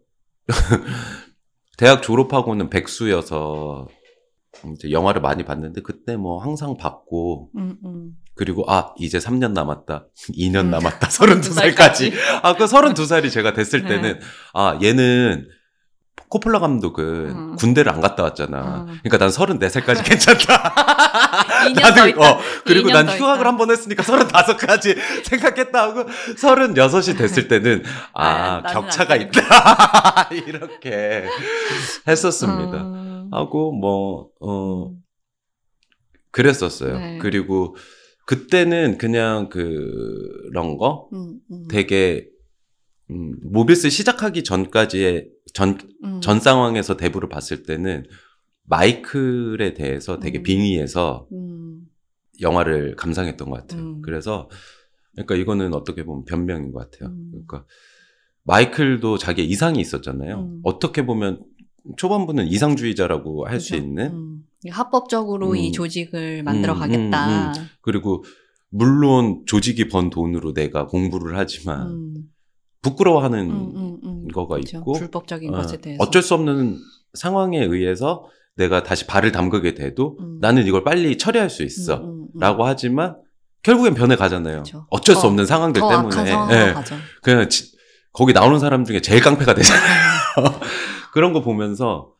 [SPEAKER 2] 대학 졸업하고는 백수여서 이제 영화를 많이 봤는데 그때 뭐 항상 봤고
[SPEAKER 1] 음, 음.
[SPEAKER 2] 그리고 아 이제 삼 년 남았다 이 년 음. 남았다 서른두 살까지 아 그 서른두 살이 제가 됐을 네. 때는 아 얘는 코폴라 감독은 음. 군대를 안 갔다 왔잖아. 음. 그러니까 난 서른네 살까지 괜찮다. 나는 어 그리고 난 휴학을 한 번 했으니까 서른다섯까지 생각했다 하고 서른여섯이 됐을 때는 아, 아 격차가 있다. 이렇게 했었습니다.
[SPEAKER 1] 음.
[SPEAKER 2] 하고 뭐 어 그랬었어요.
[SPEAKER 1] 네.
[SPEAKER 2] 그리고 그때는 그냥 그런 거
[SPEAKER 1] 음, 음.
[SPEAKER 2] 되게 음, 모비스 시작하기 전까지의 전,
[SPEAKER 1] 음.
[SPEAKER 2] 전 상황에서 대부를 봤을 때는 마이클에 대해서 되게
[SPEAKER 1] 음.
[SPEAKER 2] 빙의해서
[SPEAKER 1] 음.
[SPEAKER 2] 영화를 감상했던 것 같아요.
[SPEAKER 1] 음.
[SPEAKER 2] 그래서 그러니까 이거는 어떻게 보면 변명인 것 같아요.
[SPEAKER 1] 음.
[SPEAKER 2] 그러니까 마이클도 자기의 이상이 있었잖아요.
[SPEAKER 1] 음.
[SPEAKER 2] 어떻게 보면 초반부는 이상주의자라고 할 수
[SPEAKER 1] 그렇죠.
[SPEAKER 2] 있는
[SPEAKER 1] 음. 합법적으로
[SPEAKER 2] 음.
[SPEAKER 1] 이 조직을 만들어
[SPEAKER 2] 음,
[SPEAKER 1] 가겠다.
[SPEAKER 2] 음, 음. 그리고 물론 조직이 번 돈으로 내가 공부를 하지만
[SPEAKER 1] 음.
[SPEAKER 2] 부끄러워하는
[SPEAKER 1] 음, 음, 음.
[SPEAKER 2] 거가
[SPEAKER 1] 그렇죠.
[SPEAKER 2] 있고
[SPEAKER 1] 불법적인
[SPEAKER 2] 어,
[SPEAKER 1] 것에 대해서
[SPEAKER 2] 어쩔 수 없는 상황에 의해서 내가 다시 발을 담그게 돼도
[SPEAKER 1] 음.
[SPEAKER 2] 나는 이걸 빨리 처리할 수 있어
[SPEAKER 1] 음, 음, 음.
[SPEAKER 2] 라고 하지만 결국엔 변해 가잖아요.
[SPEAKER 1] 그렇죠.
[SPEAKER 2] 어쩔 수
[SPEAKER 1] 더,
[SPEAKER 2] 없는 상황들
[SPEAKER 1] 더
[SPEAKER 2] 때문에
[SPEAKER 1] 악한 상황으로
[SPEAKER 2] 예.
[SPEAKER 1] 가죠.
[SPEAKER 2] 그냥 지, 거기 나오는 사람 중에 제일 깡패가 되잖아요. 그런 거 보면서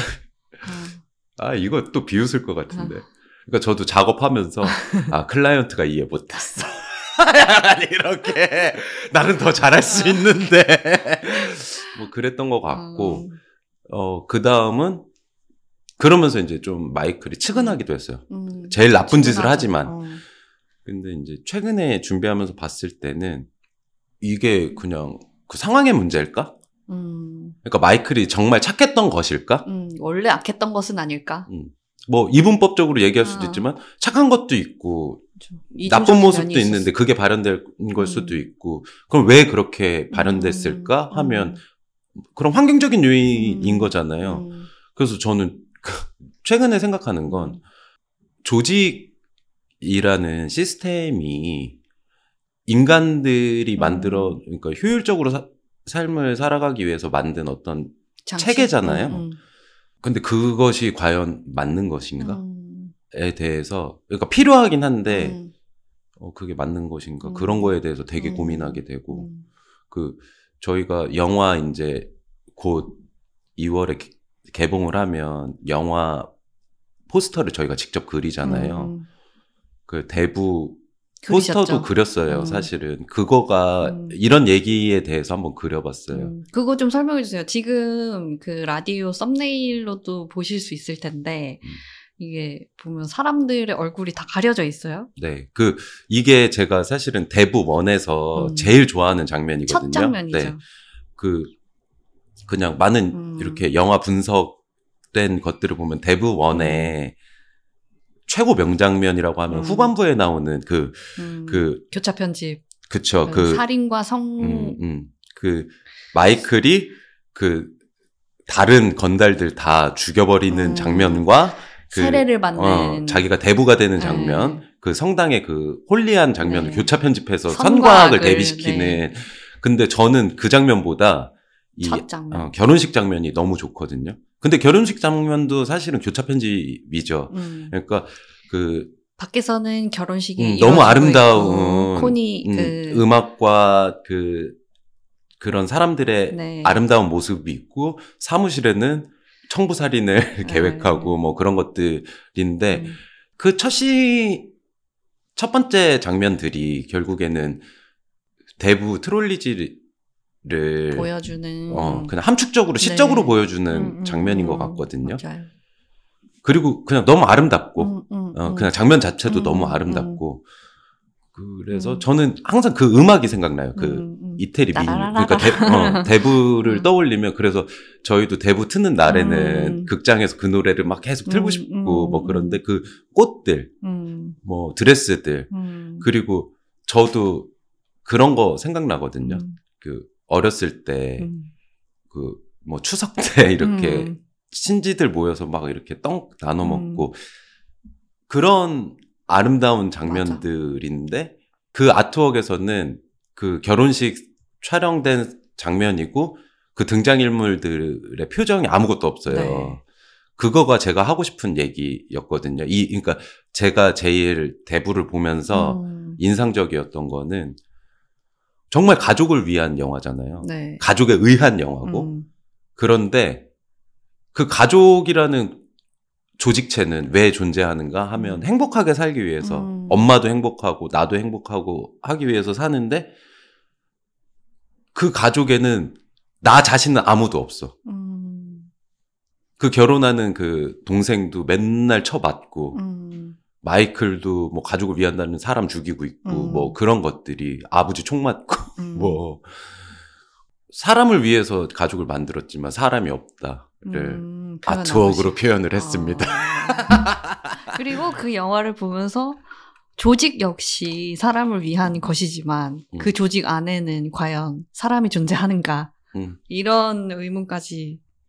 [SPEAKER 2] 아 이거 또 비웃을 것 같은데 그러니까 저도 작업하면서 아 클라이언트가 이해 못했어. 이렇게 나는 더 잘할 수 있는데 뭐 그랬던 것 같고 어 그 다음은 그러면서 이제 좀 마이클이 측은하기도 했어요.
[SPEAKER 1] 음,
[SPEAKER 2] 제일 나쁜 짓을
[SPEAKER 1] 측은하죠.
[SPEAKER 2] 하지만
[SPEAKER 1] 어.
[SPEAKER 2] 근데 이제 최근에 준비하면서 봤을 때는 이게 그냥 그 상황의 문제일까?
[SPEAKER 1] 음,
[SPEAKER 2] 그러니까 마이클이 정말 착했던 것일까?
[SPEAKER 1] 음, 원래 악했던 것은 아닐까?
[SPEAKER 2] 음. 뭐 이분법적으로 얘기할 수도
[SPEAKER 1] 아.
[SPEAKER 2] 있지만 착한 것도 있고
[SPEAKER 1] 이중적인
[SPEAKER 2] 나쁜 모습도
[SPEAKER 1] 면이 있었어.
[SPEAKER 2] 있는데 그게 발현된 걸
[SPEAKER 1] 음.
[SPEAKER 2] 수도 있고 그럼 왜 그렇게 발현됐을까
[SPEAKER 1] 음,
[SPEAKER 2] 하면
[SPEAKER 1] 음,
[SPEAKER 2] 그런 환경적인 요인인
[SPEAKER 1] 음,
[SPEAKER 2] 거잖아요.
[SPEAKER 1] 음,
[SPEAKER 2] 그래서 저는 최근에 생각하는 건
[SPEAKER 1] 음.
[SPEAKER 2] 조직이라는 시스템이 인간들이
[SPEAKER 1] 음.
[SPEAKER 2] 만들어 그러니까 효율적으로 사, 삶을 살아가기 위해서 만든 어떤
[SPEAKER 1] 장치?
[SPEAKER 2] 체계잖아요.
[SPEAKER 1] 음, 음.
[SPEAKER 2] 근데 그것이 과연 맞는 것인가에
[SPEAKER 1] 음,
[SPEAKER 2] 대해서 그러니까 필요하긴 한데
[SPEAKER 1] 음,
[SPEAKER 2] 어, 그게 맞는 것인가
[SPEAKER 1] 음.
[SPEAKER 2] 그런 거에 대해서 되게
[SPEAKER 1] 음,
[SPEAKER 2] 고민하게 되고
[SPEAKER 1] 음,
[SPEAKER 2] 그 저희가 영화 이제 곧 이월에 개, 개봉을 하면 영화 포스터를 저희가 직접 그리잖아요.
[SPEAKER 1] 음.
[SPEAKER 2] 그 대부
[SPEAKER 1] 그리셨죠?
[SPEAKER 2] 포스터도 그렸어요.
[SPEAKER 1] 음.
[SPEAKER 2] 사실은 그거가
[SPEAKER 1] 음.
[SPEAKER 2] 이런 얘기에 대해서 한번 그려봤어요.
[SPEAKER 1] 음, 그거 좀 설명해 주세요. 지금 그 라디오 썸네일로도 보실 수 있을 텐데
[SPEAKER 2] 음.
[SPEAKER 1] 이게 보면 사람들의 얼굴이 다 가려져 있어요.
[SPEAKER 2] 네, 그 이게 제가 사실은 대부 원에서
[SPEAKER 1] 음.
[SPEAKER 2] 제일 좋아하는 장면이거든요.
[SPEAKER 1] 첫 장면이죠.
[SPEAKER 2] 네, 그 그냥 많은
[SPEAKER 1] 음.
[SPEAKER 2] 이렇게 영화 분석된 것들을 보면 대부 원에 최고 명장면이라고 하면
[SPEAKER 1] 음.
[SPEAKER 2] 후반부에 나오는 그
[SPEAKER 1] 음,
[SPEAKER 2] 그
[SPEAKER 1] 교차 편집.
[SPEAKER 2] 그쵸
[SPEAKER 1] 그
[SPEAKER 2] 그
[SPEAKER 1] 살인과 성
[SPEAKER 2] 음, 음. 그 마이클이 그 다른 건달들 다 죽여버리는
[SPEAKER 1] 음.
[SPEAKER 2] 장면과 그
[SPEAKER 1] 세례를 받는
[SPEAKER 2] 어, 자기가 대부가 되는
[SPEAKER 1] 네.
[SPEAKER 2] 장면, 그 성당의 그 홀리한 장면을
[SPEAKER 1] 네.
[SPEAKER 2] 교차 편집해서
[SPEAKER 1] 선과악을,
[SPEAKER 2] 선과악을 대비시키는.
[SPEAKER 1] 네.
[SPEAKER 2] 근데 저는 그 장면보다 이
[SPEAKER 1] 첫 장면.
[SPEAKER 2] 어, 결혼식 장면이 너무 좋거든요. 근데 결혼식 장면도 사실은 교차 편집이죠.
[SPEAKER 1] 음.
[SPEAKER 2] 그러니까 그
[SPEAKER 1] 밖에서는 결혼식이
[SPEAKER 2] 음, 너무
[SPEAKER 1] 이루어지고
[SPEAKER 2] 아름다운
[SPEAKER 1] 있고, 코니
[SPEAKER 2] 음,
[SPEAKER 1] 그
[SPEAKER 2] 음악과 그 그런 사람들의
[SPEAKER 1] 네.
[SPEAKER 2] 아름다운 모습이 있고 사무실에는 청부살인을 계획하고 뭐 그런 것들인데
[SPEAKER 1] 음.
[SPEAKER 2] 그 첫 시, 첫 번째 장면들이 결국에는 대부 트롤리지를
[SPEAKER 1] 보여주는
[SPEAKER 2] 어, 그냥 함축적으로 시적으로
[SPEAKER 1] 네.
[SPEAKER 2] 보여주는
[SPEAKER 1] 음, 음,
[SPEAKER 2] 장면인
[SPEAKER 1] 음,
[SPEAKER 2] 것 같거든요.
[SPEAKER 1] 맞아요.
[SPEAKER 2] 그리고 그냥 너무 아름답고
[SPEAKER 1] 음, 음,
[SPEAKER 2] 어,
[SPEAKER 1] 음.
[SPEAKER 2] 그냥 장면 자체도
[SPEAKER 1] 음,
[SPEAKER 2] 너무
[SPEAKER 1] 음,
[SPEAKER 2] 아름답고 그래서
[SPEAKER 1] 음.
[SPEAKER 2] 저는 항상 그 음악이 생각나요. 그
[SPEAKER 1] 음, 음.
[SPEAKER 2] 이태리 민요.
[SPEAKER 1] 따라라라라.
[SPEAKER 2] 그러니까 대, 어, 대부를
[SPEAKER 1] 음.
[SPEAKER 2] 떠올리면 그래서 저희도 대부 트는 날에는
[SPEAKER 1] 음.
[SPEAKER 2] 극장에서 그 노래를 막 계속 틀고
[SPEAKER 1] 음,
[SPEAKER 2] 싶고
[SPEAKER 1] 음,
[SPEAKER 2] 뭐 그런데 그 꽃들,
[SPEAKER 1] 음,
[SPEAKER 2] 뭐 드레스들
[SPEAKER 1] 음.
[SPEAKER 2] 그리고 저도 그런 거 생각나거든요.
[SPEAKER 1] 음.
[SPEAKER 2] 그 어렸을 때
[SPEAKER 1] 음.
[SPEAKER 2] 그 뭐 추석 때 이렇게
[SPEAKER 1] 음.
[SPEAKER 2] 친지들 모여서 막 이렇게 떡 나눠
[SPEAKER 1] 음.
[SPEAKER 2] 먹고 그런 아름다운 장면들인데 그 아트웍에서는 그 결혼식 촬영된 장면이고 그 등장인물들의 표정이 아무것도 없어요.
[SPEAKER 1] 네.
[SPEAKER 2] 그거가 제가 하고 싶은 얘기였거든요. 이 그러니까 제가 제일 대부를 보면서
[SPEAKER 1] 음.
[SPEAKER 2] 인상적이었던 거는 정말 가족을 위한 영화잖아요.
[SPEAKER 1] 네.
[SPEAKER 2] 가족에 의한 영화고
[SPEAKER 1] 음.
[SPEAKER 2] 그런데 그 가족이라는 조직체는 왜 존재하는가 하면
[SPEAKER 1] 음.
[SPEAKER 2] 행복하게 살기 위해서
[SPEAKER 1] 음.
[SPEAKER 2] 엄마도 행복하고 나도 행복하고 하기 위해서 사는데 그 가족에는 나 자신은 아무도 없어.
[SPEAKER 1] 음.
[SPEAKER 2] 그 결혼하는 그 동생도 맨날 쳐맞고
[SPEAKER 1] 음.
[SPEAKER 2] 마이클도 뭐 가족을 위한다는 사람 죽이고 있고
[SPEAKER 1] 음.
[SPEAKER 2] 뭐 그런 것들이 아버지 총 맞고
[SPEAKER 1] 음.
[SPEAKER 2] 뭐 사람을 위해서 가족을 만들었지만 사람이 없다를
[SPEAKER 1] 음, 표현한
[SPEAKER 2] 아트웍으로
[SPEAKER 1] 것이.
[SPEAKER 2] 표현을 했습니다.
[SPEAKER 1] 아. 그리고 그 영화를 보면서 조직 역시 사람을 위한 것이지만
[SPEAKER 2] 음.
[SPEAKER 1] 그 조직 안에는 과연 사람이 존재하는가
[SPEAKER 2] 음.
[SPEAKER 1] 이런 의문까지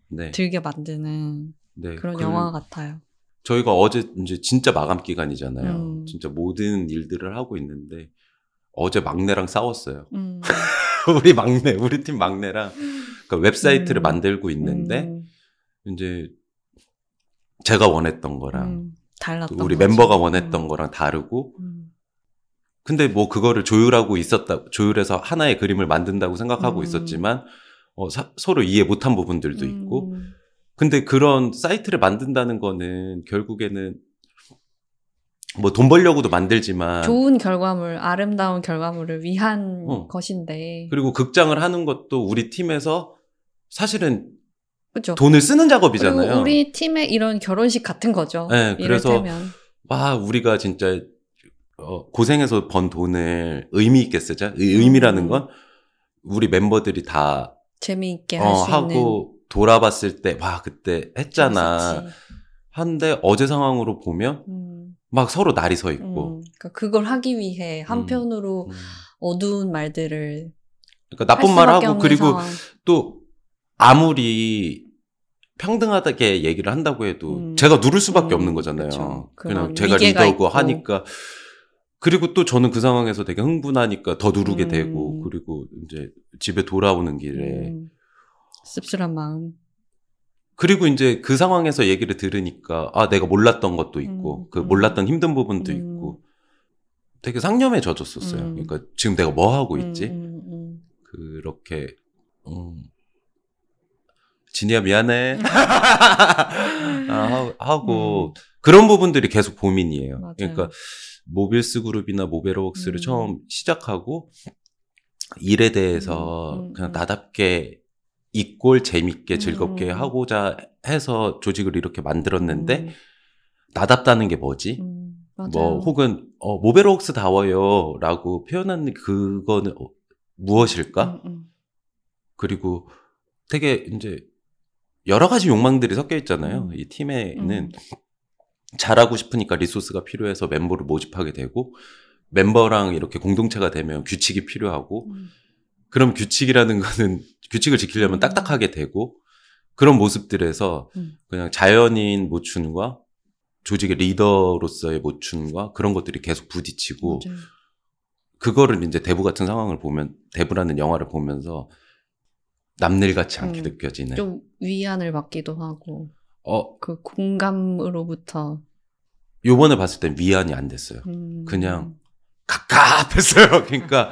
[SPEAKER 2] 네.
[SPEAKER 1] 들게 만드는
[SPEAKER 2] 네.
[SPEAKER 1] 그런
[SPEAKER 2] 그,
[SPEAKER 1] 영화 같아요.
[SPEAKER 2] 저희가 어제 이제 진짜 마감 기간이잖아요.
[SPEAKER 1] 음.
[SPEAKER 2] 진짜 모든 일들을 하고 있는데 어제 막내랑 싸웠어요.
[SPEAKER 1] 음.
[SPEAKER 2] 우리 막내, 우리 팀 막내랑 그러니까 웹사이트를
[SPEAKER 1] 음.
[SPEAKER 2] 만들고 있는데
[SPEAKER 1] 음.
[SPEAKER 2] 이제 제가 원했던 거랑
[SPEAKER 1] 음. 달랐던
[SPEAKER 2] 우리
[SPEAKER 1] 거죠.
[SPEAKER 2] 멤버가 원했던
[SPEAKER 1] 음.
[SPEAKER 2] 거랑 다르고
[SPEAKER 1] 음.
[SPEAKER 2] 근데 뭐 그거를 조율하고 있었다, 조율해서 하나의 그림을 만든다고 생각하고
[SPEAKER 1] 음.
[SPEAKER 2] 있었지만 어, 사, 서로 이해 못한 부분들도
[SPEAKER 1] 음.
[SPEAKER 2] 있고 근데 그런 사이트를 만든다는 거는 결국에는 뭐 돈 벌려고도 만들지만
[SPEAKER 1] 좋은 결과물, 아름다운 결과물을 위한
[SPEAKER 2] 어.
[SPEAKER 1] 것인데.
[SPEAKER 2] 그리고 극장을 하는 것도 우리 팀에서 사실은
[SPEAKER 1] 그렇죠.
[SPEAKER 2] 돈을 쓰는 작업이잖아요.
[SPEAKER 1] 그리고 우리 팀의 이런 결혼식 같은 거죠.
[SPEAKER 2] 네, 그래서
[SPEAKER 1] 이를테면.
[SPEAKER 2] 와 우리가 진짜 어, 고생해서 번 돈을 의미 있게 쓰자. 의, 의미라는
[SPEAKER 1] 음.
[SPEAKER 2] 건 우리 멤버들이 다
[SPEAKER 1] 재미있게
[SPEAKER 2] 어,
[SPEAKER 1] 할 수 있는.
[SPEAKER 2] 하고 돌아봤을 때 와 그때 했잖아.
[SPEAKER 1] 재밌었지.
[SPEAKER 2] 한데 어제 상황으로 보면
[SPEAKER 1] 음.
[SPEAKER 2] 막 서로 날이 서 있고.
[SPEAKER 1] 음. 그러니까 그걸 하기 위해 한편으로
[SPEAKER 2] 음.
[SPEAKER 1] 어두운 말들을
[SPEAKER 2] 그러니까 나쁜
[SPEAKER 1] 할
[SPEAKER 2] 말
[SPEAKER 1] 수밖에
[SPEAKER 2] 하고
[SPEAKER 1] 없는
[SPEAKER 2] 그리고
[SPEAKER 1] 상황.
[SPEAKER 2] 또 아무리 평등하게 얘기를 한다고 해도
[SPEAKER 1] 음.
[SPEAKER 2] 제가 누를 수밖에
[SPEAKER 1] 음,
[SPEAKER 2] 없는 거잖아요.
[SPEAKER 1] 그쵸.
[SPEAKER 2] 그냥
[SPEAKER 1] 그런
[SPEAKER 2] 제가
[SPEAKER 1] 위계가
[SPEAKER 2] 리더고
[SPEAKER 1] 있고.
[SPEAKER 2] 하니까. 그리고 또 저는 그 상황에서 되게 흥분하니까 더 누르게
[SPEAKER 1] 음.
[SPEAKER 2] 되고 그리고 이제 집에 돌아오는 길에
[SPEAKER 1] 음. 씁쓸한 마음.
[SPEAKER 2] 그리고 이제 그 상황에서 얘기를 들으니까 아 내가 몰랐던 것도 있고
[SPEAKER 1] 음.
[SPEAKER 2] 그
[SPEAKER 1] 음.
[SPEAKER 2] 몰랐던 힘든 부분도
[SPEAKER 1] 음.
[SPEAKER 2] 있고 되게 상념해져졌었어요.
[SPEAKER 1] 음.
[SPEAKER 2] 그러니까 지금 내가 뭐 하고 있지?
[SPEAKER 1] 음. 음.
[SPEAKER 2] 그렇게 음. 진이야 미안해 아, 하고
[SPEAKER 1] 음.
[SPEAKER 2] 그런 부분들이 계속 고민이에요.
[SPEAKER 1] 맞아요.
[SPEAKER 2] 그러니까 모빌스 그룹이나 모베러웍스를
[SPEAKER 1] 음.
[SPEAKER 2] 처음 시작하고 일에 대해서
[SPEAKER 1] 음. 음.
[SPEAKER 2] 그냥
[SPEAKER 1] 음.
[SPEAKER 2] 나답게 있고 재밌게
[SPEAKER 1] 음.
[SPEAKER 2] 즐겁게 하고자 해서 조직을 이렇게 만들었는데
[SPEAKER 1] 음.
[SPEAKER 2] 나답다는 게 뭐지?
[SPEAKER 1] 음. 맞아요.
[SPEAKER 2] 뭐 혹은 어, 모베러웍스다워요라고 표현하는 그거는 어, 무엇일까?
[SPEAKER 1] 음. 음.
[SPEAKER 2] 그리고 되게 이제 여러 가지 욕망들이 섞여 있잖아요.
[SPEAKER 1] 음.
[SPEAKER 2] 이 팀에는
[SPEAKER 1] 음.
[SPEAKER 2] 잘하고 싶으니까 리소스가 필요해서 멤버를 모집하게 되고 멤버랑 이렇게 공동체가 되면 규칙이 필요하고
[SPEAKER 1] 음.
[SPEAKER 2] 그럼 규칙이라는 거는 규칙을 지키려면
[SPEAKER 1] 음.
[SPEAKER 2] 딱딱하게 되고 그런 모습들에서
[SPEAKER 1] 음.
[SPEAKER 2] 그냥 자연인 모춘과 조직의 리더로서의 모춘과 그런 것들이 계속 부딪히고
[SPEAKER 1] 맞아요.
[SPEAKER 2] 그거를 이제 대부 같은 상황을 보면 대부라는 영화를 보면서 남일같이 않게
[SPEAKER 1] 음.
[SPEAKER 2] 느껴지는
[SPEAKER 1] 좀 위안을 받기도 하고
[SPEAKER 2] 어
[SPEAKER 1] 그 공감으로부터
[SPEAKER 2] 요번에 봤을 땐 위안이 안 됐어요.
[SPEAKER 1] 음.
[SPEAKER 2] 그냥 갑갑했어요. 그러니까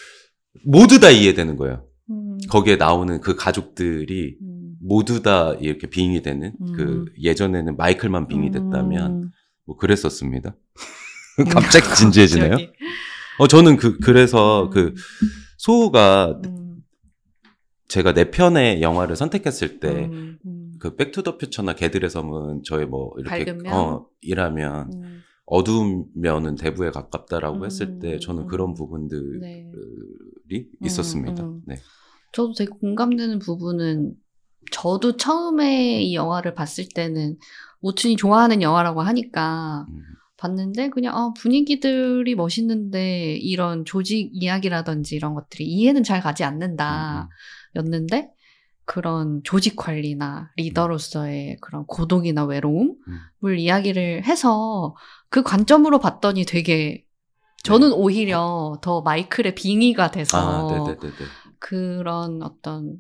[SPEAKER 2] 모두 다 이해되는 거예요.
[SPEAKER 1] 음.
[SPEAKER 2] 거기에 나오는 그 가족들이
[SPEAKER 1] 음.
[SPEAKER 2] 모두 다 이렇게 빙이 되는
[SPEAKER 1] 음.
[SPEAKER 2] 그 예전에는 마이클만 빙이 됐다면
[SPEAKER 1] 음.
[SPEAKER 2] 뭐 그랬었습니다. 갑자기 진지해지네요.
[SPEAKER 1] 갑자기.
[SPEAKER 2] 어 저는 그 그래서
[SPEAKER 1] 음.
[SPEAKER 2] 그 소우가
[SPEAKER 1] 음.
[SPEAKER 2] 제가 내 편의 영화를 선택했을 때
[SPEAKER 1] 음. 음.
[SPEAKER 2] 그 백투더퓨처나 개들의 섬은 저의 뭐 이렇게
[SPEAKER 1] 밝은 면?
[SPEAKER 2] 어 일하면
[SPEAKER 1] 음.
[SPEAKER 2] 어두운 면은 대부에 가깝다라고
[SPEAKER 1] 음.
[SPEAKER 2] 했을 때 저는
[SPEAKER 1] 음.
[SPEAKER 2] 그런 부분들이
[SPEAKER 1] 네.
[SPEAKER 2] 있었습니다.
[SPEAKER 1] 음. 음.
[SPEAKER 2] 네.
[SPEAKER 1] 저도 되게 공감되는 부분은 저도 처음에 이 영화를 봤을 때는 오춘이 좋아하는 영화라고 하니까
[SPEAKER 2] 음.
[SPEAKER 1] 봤는데 그냥 어, 분위기들이 멋있는데 이런 조직 이야기라든지 이런 것들이 이해는 잘 가지 않는다
[SPEAKER 2] 음.
[SPEAKER 1] 였는데 그런 조직 관리나 리더로서의 그런 고독이나 외로움을
[SPEAKER 2] 음.
[SPEAKER 1] 이야기를 해서 그 관점으로 봤더니 되게 저는 오히려 더 마이클의 빙의가 돼서
[SPEAKER 2] 아, 네네네네.
[SPEAKER 1] 그런 어떤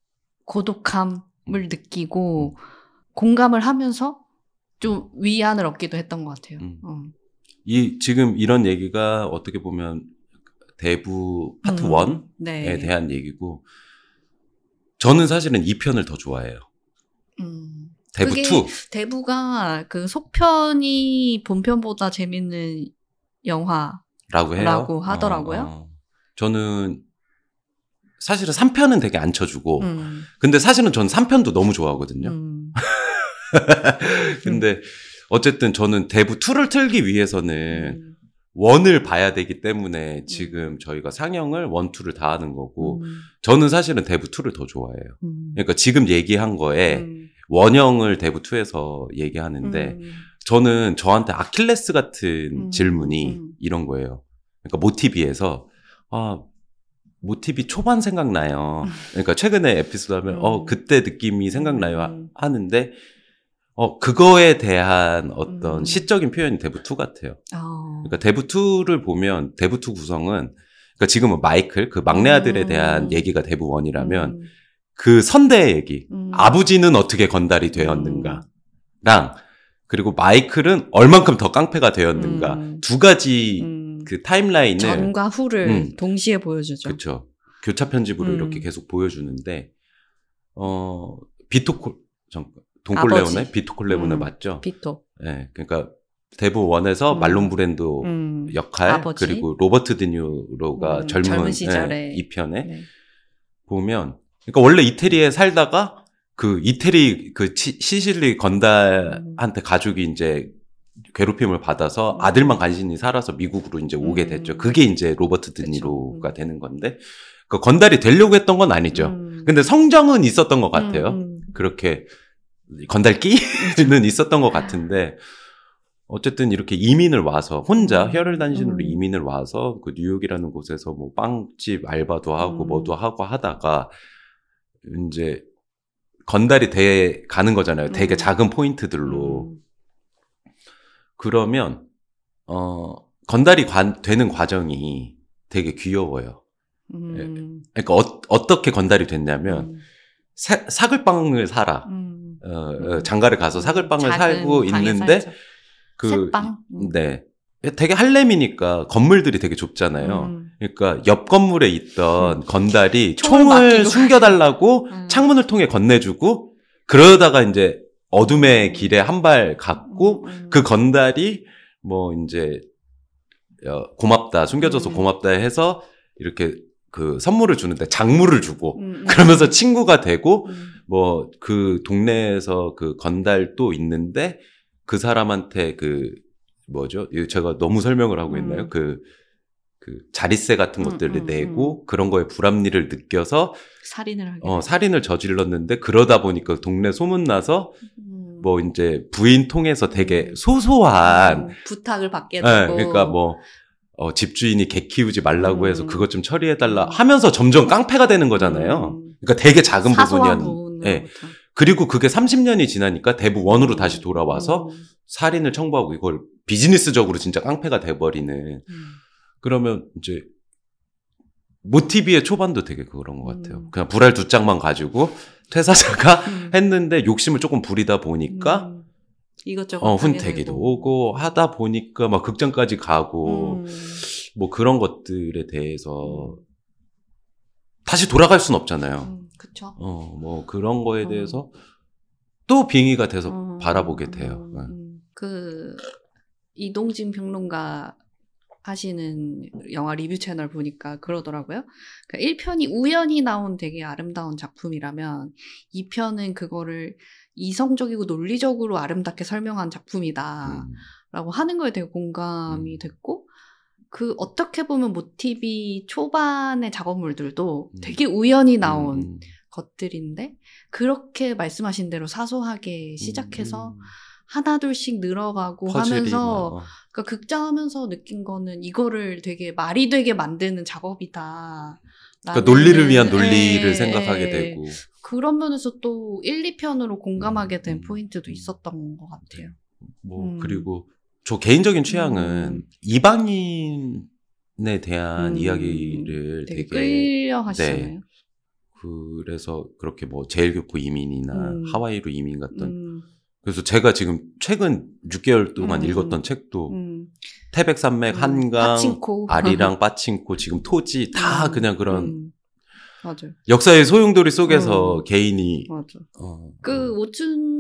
[SPEAKER 1] 고독함을 느끼고 공감을 하면서 좀 위안을 얻기도 했던 것 같아요.
[SPEAKER 2] 음.
[SPEAKER 1] 어.
[SPEAKER 2] 이 지금 이런 얘기가 어떻게 보면 대부 파트
[SPEAKER 1] 음,
[SPEAKER 2] 원에
[SPEAKER 1] 네.
[SPEAKER 2] 대한 얘기고 저는 사실은 이 편을 더 좋아해요.
[SPEAKER 1] 음.
[SPEAKER 2] 대부
[SPEAKER 1] 그게
[SPEAKER 2] 투.
[SPEAKER 1] 대부가 그 속편이 본편보다 재밌는 영화
[SPEAKER 2] 라고 해요.
[SPEAKER 1] 라고 하더라고요.
[SPEAKER 2] 어, 어. 저는 사실은 삼 편은 되게 안 쳐주고
[SPEAKER 1] 음.
[SPEAKER 2] 근데 사실은 전 삼 편도 너무 좋아하거든요.
[SPEAKER 1] 음.
[SPEAKER 2] 근데 어쨌든 저는 대부 투를 틀기 위해서는
[SPEAKER 1] 음.
[SPEAKER 2] 원을 봐야 되기 때문에 지금 저희가 상영을 원, 투를 다 하는 거고
[SPEAKER 1] 음.
[SPEAKER 2] 저는 사실은 대부 투를 더 좋아해요.
[SPEAKER 1] 음.
[SPEAKER 2] 그러니까 지금 얘기한 거에
[SPEAKER 1] 음.
[SPEAKER 2] 원형을 대부 투에서 얘기하는데
[SPEAKER 1] 음.
[SPEAKER 2] 저는 저한테 아킬레스 같은
[SPEAKER 1] 음.
[SPEAKER 2] 질문이
[SPEAKER 1] 음.
[SPEAKER 2] 이런 거예요. 그러니까 모티비에서 아 모티비 초반 생각나요. 그러니까 최근에 에피소드 하면 음. 어 그때 느낌이 생각나요 음. 하는데 어 그거에 대한 어떤 음. 시적인 표현이 데브이 같아요. 어. 그러니까 데브이를 보면 데브이 구성은 그러니까 지금은 마이클 그 막내 아들에 대한 음. 얘기가 데브이이라면 음. 그 선대의 얘기 음. 아버지는 어떻게 건달이 되었는가랑 그리고 마이클은 얼만큼 더 깡패가 되었는가 음. 두 가지 음. 그 타임라인을
[SPEAKER 1] 전과 후를 음. 동시에 보여주죠.
[SPEAKER 2] 그렇죠. 교차 편집으로 음. 이렇게 계속 보여주는데 어 비토 돈콜레오네 비토 콜레오네 음. 맞죠?
[SPEAKER 1] 비토.
[SPEAKER 2] 네, 그러니까 데브이에서 음. 말론 브랜도 음. 역할 아버지? 그리고 로버트 드니로가 음. 젊은,
[SPEAKER 1] 젊은 시절에
[SPEAKER 2] 네, 이 편에 네. 보면 그러니까 원래 이태리에 살다가 그 이태리 그 치, 시실리 건달한테 음. 가족이 이제 괴롭힘을 받아서 음. 아들만 간신히 살아서 미국으로 이제 오게 됐죠. 음. 그게 이제 로버트 드니로가 음. 되는 건데 그 건달이 되려고 했던 건 아니죠. 음. 근데 성정은 있었던 것 같아요. 음. 그렇게 건달끼는 있었던 것 같은데 어쨌든 이렇게 이민을 와서 혼자 음. 혈혈단신으로 음. 이민을 와서 그 뉴욕이라는 곳에서 뭐 빵집 알바도 하고 음. 뭐도 하고 하다가 이제 건달이 돼 가는 거잖아요. 되게 음. 작은 포인트들로. 음. 그러면 어 건달이 관, 되는 과정이 되게 귀여워요. 음. 그러니까 어, 어떻게 건달이 됐냐면 음. 사, 사글빵을 사라. 음. 어, 장가를 가서 사글빵을 살고 있는데 살죠. 그
[SPEAKER 1] 새빵? 음.
[SPEAKER 2] 네. 되게 할렘이니까 건물들이 되게 좁잖아요. 음. 그러니까 옆 건물에 있던 건달이 총을 숨겨달라고 음. 창문을 통해 건네주고 그러다가 이제 어둠의 길에 한 발 갔고 음. 그 건달이 뭐 이제 어, 고맙다 숨겨줘서 음. 고맙다 해서 이렇게 그 선물을 주는데 작물을 주고 음. 그러면서 친구가 되고 음. 뭐 그 동네에서 그 건달도 있는데 그 사람한테 그 뭐죠? 제가 너무 설명을 하고 있나요? 음. 그, 그 자릿세 같은 음, 것들을 음, 내고 음. 그런 거에 불합리를 느껴서
[SPEAKER 1] 살인을 하게
[SPEAKER 2] 어, 살인을 저질렀는데 그러다 보니까 동네 소문나서 음. 뭐 이제 부인 통해서 되게 소소한
[SPEAKER 1] 음, 부탁을 받게 되고
[SPEAKER 2] 네, 그러니까 뭐 어, 집주인이 개 키우지 말라고 음. 해서 그것 좀 처리해달라 하면서 점점 깡패가 되는 거잖아요. 그러니까 되게 작은 부분이었는데 네. 그리고 그게 삼십 년이 지나니까 데브이으로 다시 돌아와서 음. 살인을 청구하고 이걸 비즈니스적으로 진짜 깡패가 돼버리는. 음. 그러면 이제 모티비의 초반도 되게 그런 것 같아요. 음. 그냥 불알 두 짝만 가지고 퇴사자가 음. 했는데 욕심을 조금 부리다 보니까
[SPEAKER 1] 음. 이것저것
[SPEAKER 2] 어, 훈태기도 오고 하다 보니까 막 극장까지 가고 음. 뭐 그런 것들에 대해서 다시 돌아갈 순 없잖아요.
[SPEAKER 1] 음, 그쵸.
[SPEAKER 2] 어, 뭐 그런 거에 어. 대해서 또 빙의가 돼서 어, 바라보게 돼요.
[SPEAKER 1] 음, 음. 그 이동진 평론가 하시는 영화 리뷰 채널 보니까 그러더라고요. 그러니까 일 편이 우연히 나온 되게 아름다운 작품이라면 이 편은 그거를 이성적이고 논리적으로 아름답게 설명한 작품이다 음. 라고 하는 거에 되게 공감이 음. 됐고 그 어떻게 보면 모티비 초반의 작업물들도 음. 되게 우연히 나온 음. 것들인데 그렇게 말씀하신 대로 사소하게 시작해서 음. 하나둘씩 늘어가고 하면서 뭐. 그러니까 극장하면서 느낀 거는 이거를 되게 말이 되게 만드는 작업이다.
[SPEAKER 2] 그러니까 논리를 위한 논리를 에, 생각하게 에, 되고
[SPEAKER 1] 그런 면에서 또 일, 이 편으로 공감하게 된 음. 포인트도 있었던 것 같아요.
[SPEAKER 2] 뭐
[SPEAKER 1] 음.
[SPEAKER 2] 그리고 저 개인적인 취향은 음. 이방인에 대한 음. 이야기를
[SPEAKER 1] 되게,
[SPEAKER 2] 되게
[SPEAKER 1] 끌려 하시잖아요.
[SPEAKER 2] 네. 그래서 그렇게 뭐 제일교포 이민이나 음. 하와이로 이민 갔던 음. 그래서 제가 지금 최근 육 개월 동안 음. 읽었던 책도 음. 태백산맥, 음. 한강,
[SPEAKER 1] 빠칭코.
[SPEAKER 2] 아리랑, 빠칭코, 지금 토지 다
[SPEAKER 1] 음.
[SPEAKER 2] 그냥 그런
[SPEAKER 1] 음. 맞아요.
[SPEAKER 2] 역사의 소용돌이 속에서
[SPEAKER 1] 음.
[SPEAKER 2] 개인이
[SPEAKER 1] 맞아. 어, 그 어.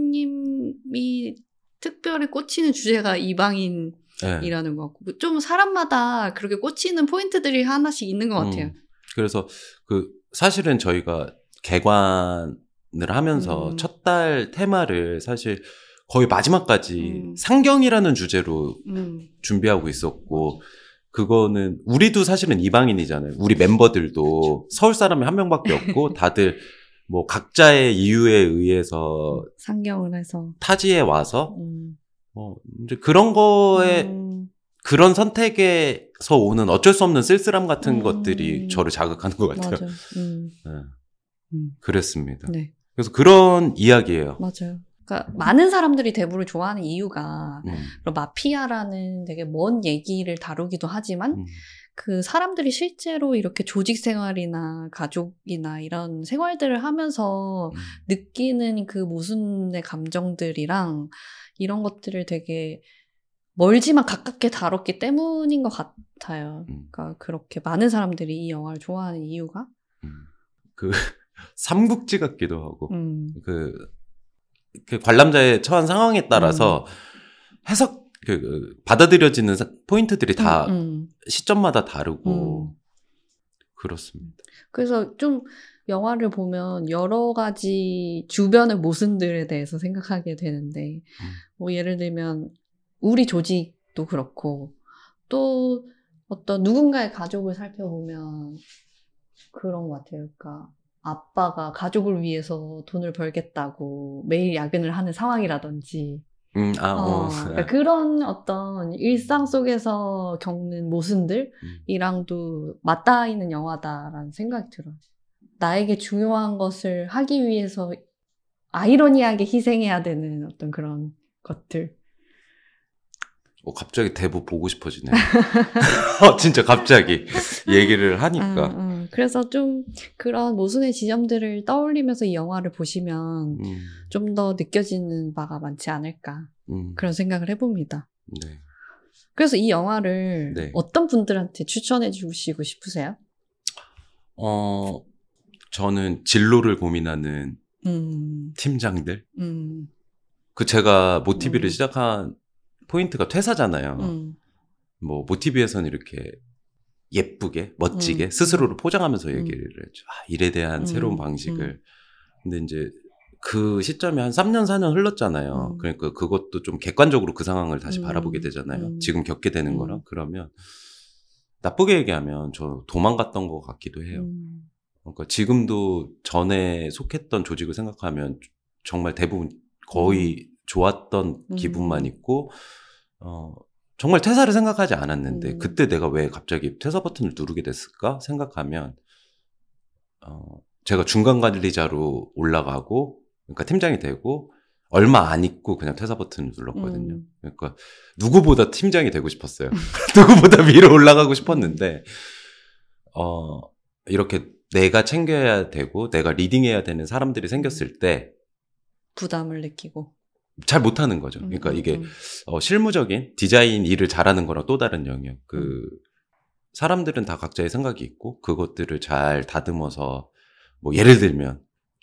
[SPEAKER 1] 오준님이 특별히 꽂히는 주제가 이방인이라는 네. 것 같고 좀 사람마다 그렇게 꽂히는 포인트들이 하나씩 있는 것 같아요.
[SPEAKER 2] 음. 그래서 그 사실은 저희가 개관을 하면서 음. 첫 달 테마를 사실 거의 마지막까지 음. 상경이라는 주제로 음. 준비하고 있었고 그거는 우리도 사실은 이방인이잖아요. 우리 멤버들도 서울 사람이 한 명밖에 없고 다들 뭐 각자의 이유에 의해서
[SPEAKER 1] 상경을 해서
[SPEAKER 2] 타지에 와서 음. 뭐 이제 그런 거에 음. 그런 선택에서 오는 어쩔 수 없는 쓸쓸함 같은
[SPEAKER 1] 음.
[SPEAKER 2] 것들이 저를 자극하는 것 같아요.
[SPEAKER 1] 맞아. 음.
[SPEAKER 2] 네.
[SPEAKER 1] 음.
[SPEAKER 2] 그랬습니다.
[SPEAKER 1] 네.
[SPEAKER 2] 그래서 그런 이야기예요.
[SPEAKER 1] 맞아요. 그러니까 많은 사람들이 대부를 좋아하는 이유가
[SPEAKER 2] 음.
[SPEAKER 1] 마피아라는 되게 먼 얘기를 다루기도 하지만
[SPEAKER 2] 음.
[SPEAKER 1] 그 사람들이 실제로 이렇게 조직 생활이나 가족이나 이런 생활들을 하면서
[SPEAKER 2] 음.
[SPEAKER 1] 느끼는 그 모순의 감정들이랑 이런 것들을 되게 멀지만 가깝게 다뤘기 때문인 것 같아요.
[SPEAKER 2] 음.
[SPEAKER 1] 그러니까 그렇게 많은 사람들이 이 영화를 좋아하는 이유가
[SPEAKER 2] 음. 그 삼국지 같기도 하고
[SPEAKER 1] 음.
[SPEAKER 2] 그, 그 관람자의 처한 상황에 따라서
[SPEAKER 1] 음.
[SPEAKER 2] 해석 그, 그 받아들여지는 포인트들이 다
[SPEAKER 1] 음, 음.
[SPEAKER 2] 시점마다 다르고
[SPEAKER 1] 음.
[SPEAKER 2] 그렇습니다.
[SPEAKER 1] 그래서 좀 영화를 보면 여러 가지 주변의 모순들에 대해서 생각하게 되는데
[SPEAKER 2] 음.
[SPEAKER 1] 뭐 예를 들면 우리 조직도 그렇고 또 어떤 누군가의 가족을 살펴보면 그런 것 같아요. 그러니까 아빠가 가족을 위해서 돈을 벌겠다고 매일 야근을 하는 상황이라든지
[SPEAKER 2] 음, 아,
[SPEAKER 1] 어,
[SPEAKER 2] 어.
[SPEAKER 1] 그러니까 그런 어떤 일상 속에서 겪는 모순들이랑도 맞닿아 있는 영화다라는 생각이 들어요. 나에게 중요한 것을 하기 위해서 아이러니하게 희생해야 되는 어떤 그런 것들.
[SPEAKER 2] 어, 갑자기 대부 보고 싶어지네요. 어, 진짜 갑자기 얘기를 하니까.
[SPEAKER 1] 음, 음. 그래서 좀 그런 모순의 지점들을 떠올리면서 이 영화를 보시면
[SPEAKER 2] 음,
[SPEAKER 1] 좀 더 느껴지는 바가 많지 않을까
[SPEAKER 2] 음,
[SPEAKER 1] 그런 생각을 해봅니다.
[SPEAKER 2] 네.
[SPEAKER 1] 그래서 이 영화를
[SPEAKER 2] 네.
[SPEAKER 1] 어떤 분들한테 추천해 주시고 싶으세요?
[SPEAKER 2] 어, 저는 진로를 고민하는
[SPEAKER 1] 음,
[SPEAKER 2] 팀장들.
[SPEAKER 1] 음,
[SPEAKER 2] 그 제가 모티비를
[SPEAKER 1] 음.
[SPEAKER 2] 시작한 포인트가 퇴사잖아요.
[SPEAKER 1] 음,
[SPEAKER 2] 뭐 모티비에서는 이렇게 예쁘게 멋지게
[SPEAKER 1] 음,
[SPEAKER 2] 스스로를 포장하면서
[SPEAKER 1] 음.
[SPEAKER 2] 얘기를 했죠. 아, 일에 대한
[SPEAKER 1] 음,
[SPEAKER 2] 새로운 방식을. 근데 이제 그 시점이 한 삼 년, 사 년 흘렀잖아요.
[SPEAKER 1] 음.
[SPEAKER 2] 그러니까 그것도 좀 객관적으로 그 상황을 다시
[SPEAKER 1] 음,
[SPEAKER 2] 바라보게 되잖아요.
[SPEAKER 1] 음.
[SPEAKER 2] 지금 겪게 되는
[SPEAKER 1] 음.
[SPEAKER 2] 거랑. 그러면 나쁘게 얘기하면 저 도망갔던 것 같기도 해요.
[SPEAKER 1] 음,
[SPEAKER 2] 그러니까 지금도 전에 속했던 조직을 생각하면 정말 대부분 거의 좋았던
[SPEAKER 1] 음.
[SPEAKER 2] 기분만 있고, 어, 정말 퇴사를 생각하지 않았는데,
[SPEAKER 1] 음.
[SPEAKER 2] 그때 내가 왜 갑자기 퇴사 버튼을 누르게 됐을까 생각하면, 어, 제가 중간 관리자로 올라가고, 그러니까 팀장이 되고, 얼마 안 있고 그냥 퇴사 버튼을 눌렀거든요.
[SPEAKER 1] 음.
[SPEAKER 2] 그러니까 누구보다 팀장이 되고 싶었어요. 누구보다 위로 올라가고 싶었는데, 어, 이렇게 내가 챙겨야 되고, 내가 리딩해야 되는 사람들이 생겼을 때,
[SPEAKER 1] 부담을 느끼고.
[SPEAKER 2] 잘 못하는 거죠.
[SPEAKER 1] 음,
[SPEAKER 2] 그러니까
[SPEAKER 1] 음,
[SPEAKER 2] 이게
[SPEAKER 1] 음.
[SPEAKER 2] 어, 실무적인 디자인 일을 잘하는 거랑 또 다른 영역. 그
[SPEAKER 1] 음.
[SPEAKER 2] 사람들은 다 각자의 생각이 있고 그것들을 잘 다듬어서 뭐 예를 들면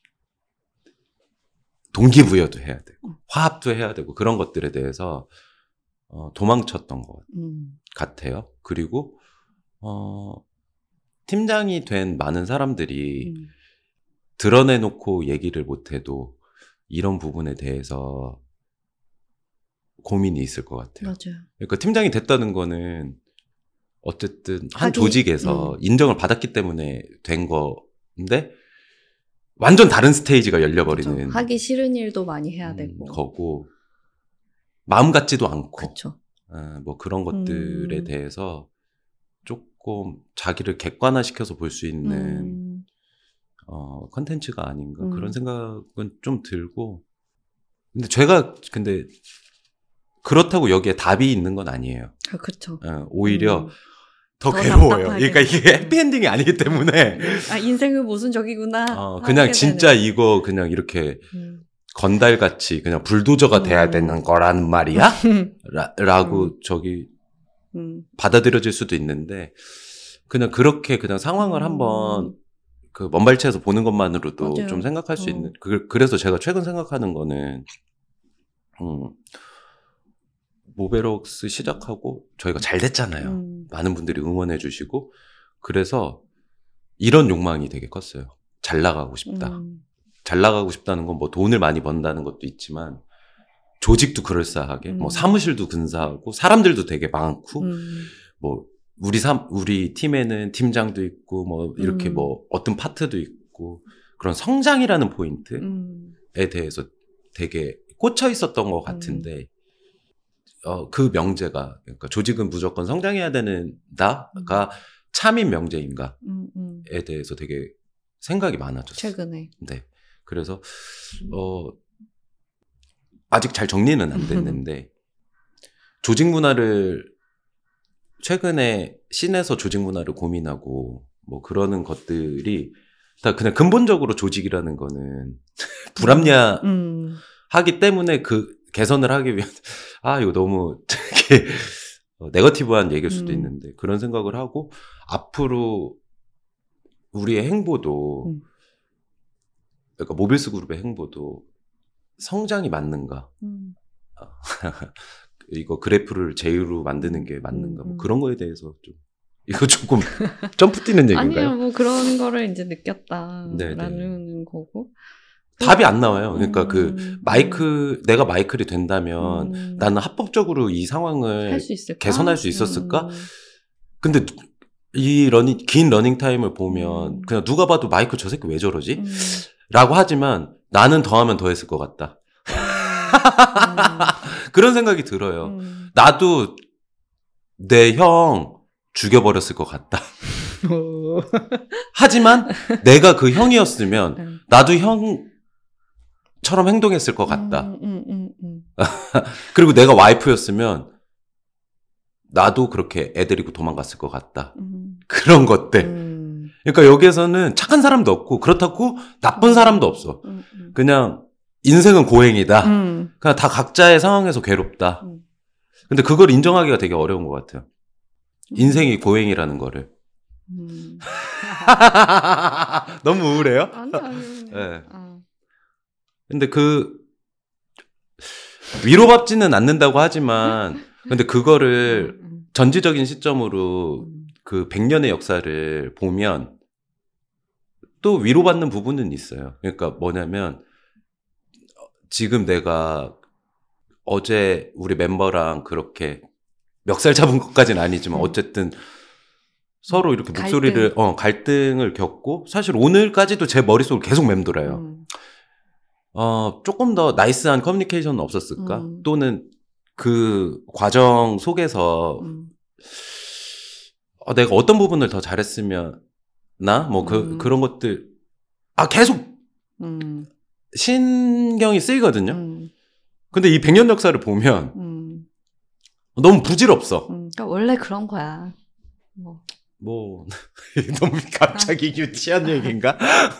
[SPEAKER 2] 동기부여도 해야 되고 화합도 해야 되고 그런 것들에 대해서 어, 도망쳤던 것
[SPEAKER 1] 음.
[SPEAKER 2] 같아요. 그리고 어, 팀장이 된 많은 사람들이
[SPEAKER 1] 음.
[SPEAKER 2] 드러내놓고 얘기를 못해도 이런 부분에 대해서 고민이 있을 것 같아요.
[SPEAKER 1] 맞아요.
[SPEAKER 2] 그러니까 팀장이 됐다는 거는 어쨌든 한
[SPEAKER 1] 하기,
[SPEAKER 2] 조직에서
[SPEAKER 1] 음.
[SPEAKER 2] 인정을 받았기 때문에 된 건데 완전 다른 스테이지가 열려버리는
[SPEAKER 1] 그렇죠. 하기 싫은 일도 많이 해야
[SPEAKER 2] 음,
[SPEAKER 1] 되고.
[SPEAKER 2] 거고 마음 같지도 않고
[SPEAKER 1] 그렇죠.
[SPEAKER 2] 어, 뭐 그런 것들에
[SPEAKER 1] 음.
[SPEAKER 2] 대해서 조금 자기를 객관화시켜서 볼 수 있는
[SPEAKER 1] 음.
[SPEAKER 2] 어, 컨텐츠가 아닌가
[SPEAKER 1] 음.
[SPEAKER 2] 그런 생각은 좀 들고 근데 제가 근데 그렇다고 여기에 답이 있는 건 아니에요.
[SPEAKER 1] 아, 그렇죠.
[SPEAKER 2] 어, 오히려
[SPEAKER 1] 음.
[SPEAKER 2] 더,
[SPEAKER 1] 더
[SPEAKER 2] 괴로워요.
[SPEAKER 1] 답답하게.
[SPEAKER 2] 그러니까 이게 해피엔딩이 아니기 때문에
[SPEAKER 1] 아, 인생은 모순적이구나.
[SPEAKER 2] 어, 그냥 진짜
[SPEAKER 1] 되는.
[SPEAKER 2] 이거 그냥 이렇게
[SPEAKER 1] 음.
[SPEAKER 2] 건달같이 그냥 불도저가 돼야
[SPEAKER 1] 음.
[SPEAKER 2] 되는 거란 말이야? 라, 라고
[SPEAKER 1] 음.
[SPEAKER 2] 저기
[SPEAKER 1] 음.
[SPEAKER 2] 받아들여질 수도 있는데 그냥 그렇게 그냥 상황을
[SPEAKER 1] 음.
[SPEAKER 2] 한번 그 먼발치에서 보는 것만으로도
[SPEAKER 1] 맞아요.
[SPEAKER 2] 좀 생각할 수
[SPEAKER 1] 어.
[SPEAKER 2] 있는 그, 그래서 제가 최근 생각하는 거는 음, 모베럭스 시작하고 저희가 잘 됐잖아요.
[SPEAKER 1] 음.
[SPEAKER 2] 많은 분들이 응원해 주시고 그래서 이런 욕망이 되게 컸어요. 잘 나가고 싶다.
[SPEAKER 1] 음.
[SPEAKER 2] 잘 나가고 싶다는 건 뭐 돈을 많이 번다는 것도 있지만 조직도 그럴싸하게
[SPEAKER 1] 음.
[SPEAKER 2] 뭐 사무실도 근사하고 사람들도 되게 많고
[SPEAKER 1] 음.
[SPEAKER 2] 뭐 우리 삼 우리 팀에는 팀장도 있고 뭐 이렇게
[SPEAKER 1] 음.
[SPEAKER 2] 뭐 어떤 파트도 있고 그런 성장이라는 포인트에
[SPEAKER 1] 음.
[SPEAKER 2] 대해서 되게 꽂혀 있었던 것 같은데 어, 그 명제가 그러니까 조직은 무조건 성장해야 되는다가 참인 명제인가에
[SPEAKER 1] 음, 음.
[SPEAKER 2] 대해서 되게 생각이 많아졌어요.
[SPEAKER 1] 최근에.
[SPEAKER 2] 네. 그래서 어 아직 잘 정리는 안 됐는데 조직 문화를 최근에 신에서 조직 문화를 고민하고 뭐 그러는 것들이 다 그냥 근본적으로 조직이라는 거는 불합리하기
[SPEAKER 1] 음.
[SPEAKER 2] 때문에 그 개선을 하기 위한 아 이거 너무 되게 네거티브한 얘기일 수도
[SPEAKER 1] 음.
[SPEAKER 2] 있는데 그런 생각을 하고 앞으로 우리의 행보도
[SPEAKER 1] 음.
[SPEAKER 2] 그러니까 모빌스 그룹의 행보도 성장이 맞는가?
[SPEAKER 1] 음.
[SPEAKER 2] 이거 그래프를 제휴로 만드는 게 맞는가?
[SPEAKER 1] 음,
[SPEAKER 2] 뭐
[SPEAKER 1] 음.
[SPEAKER 2] 그런 거에 대해서 좀 이거 조금 점프 뛰는 얘기인가요?
[SPEAKER 1] 아니요, 뭐 그런 거를 이제 느꼈다라는
[SPEAKER 2] 네네.
[SPEAKER 1] 거고.
[SPEAKER 2] 답이 안 나와요. 그러니까
[SPEAKER 1] 음,
[SPEAKER 2] 그 마이크 내가 마이클이 된다면
[SPEAKER 1] 음.
[SPEAKER 2] 나는 합법적으로 이 상황을
[SPEAKER 1] 할 수 있을까?
[SPEAKER 2] 개선할 수 있었을까?
[SPEAKER 1] 음.
[SPEAKER 2] 근데 이 러닝 긴 러닝 타임을 보면
[SPEAKER 1] 음.
[SPEAKER 2] 그냥 누가 봐도 마이클 저 새끼 왜 저러지?
[SPEAKER 1] 음.
[SPEAKER 2] 라고 하지만 나는 더하면 더했을 것 같다.
[SPEAKER 1] 음.
[SPEAKER 2] 그런 생각이 들어요.
[SPEAKER 1] 음.
[SPEAKER 2] 나도 내 형 죽여버렸을 것 같다. 하지만 내가 그 형이었으면
[SPEAKER 1] 음.
[SPEAKER 2] 나도 형처럼 행동했을 것 같다.
[SPEAKER 1] 음, 음, 음, 음.
[SPEAKER 2] 그리고 내가 와이프였으면 나도 그렇게 애 데리고 도망갔을 것 같다.
[SPEAKER 1] 음.
[SPEAKER 2] 그런 것들.
[SPEAKER 1] 음.
[SPEAKER 2] 그러니까 여기에서는 착한 사람도 없고 그렇다고 나쁜 사람도 없어.
[SPEAKER 1] 음, 음.
[SPEAKER 2] 그냥 인생은 고행이다.
[SPEAKER 1] 음.
[SPEAKER 2] 그냥 다 각자의 상황에서 괴롭다.
[SPEAKER 1] 음.
[SPEAKER 2] 근데 그걸 인정하기가 되게 어려운 것 같아요. 인생이 고행이라는 거를.
[SPEAKER 1] 음.
[SPEAKER 2] 너무 우울해요?
[SPEAKER 1] 아니, 아니.
[SPEAKER 2] 네.
[SPEAKER 1] 어.
[SPEAKER 2] 근데 그 위로받지는 않는다고 하지만 근데 그거를
[SPEAKER 1] 음, 음.
[SPEAKER 2] 전지적인 시점으로
[SPEAKER 1] 음.
[SPEAKER 2] 그 백 년의 역사를 보면 또 위로받는 부분은 있어요. 그러니까 뭐냐면 지금 내가 어제 우리 멤버랑 그렇게 멱살 잡은 것까지는 아니지만
[SPEAKER 1] 음.
[SPEAKER 2] 어쨌든 서로 이렇게
[SPEAKER 1] 갈등.
[SPEAKER 2] 목소리를 어 갈등을 겪고 사실 오늘까지도 제 머릿속을 계속 맴돌아요.
[SPEAKER 1] 음.
[SPEAKER 2] 어 조금 더 나이스한 커뮤니케이션은 없었을까?
[SPEAKER 1] 음.
[SPEAKER 2] 또는 그 과정 속에서
[SPEAKER 1] 음.
[SPEAKER 2] 어, 내가 어떤 부분을 더 잘했으면 나 뭐 그
[SPEAKER 1] 음.
[SPEAKER 2] 그런 것들 아 계속
[SPEAKER 1] 음.
[SPEAKER 2] 신경이 쓰이거든요.
[SPEAKER 1] 음.
[SPEAKER 2] 근데 이 백 년 역사를 보면
[SPEAKER 1] 음.
[SPEAKER 2] 너무 부질없어.
[SPEAKER 1] 음. 그러니까 원래 그런 거야. 뭐.
[SPEAKER 2] 뭐 너무 갑자기 유치한 얘기인가?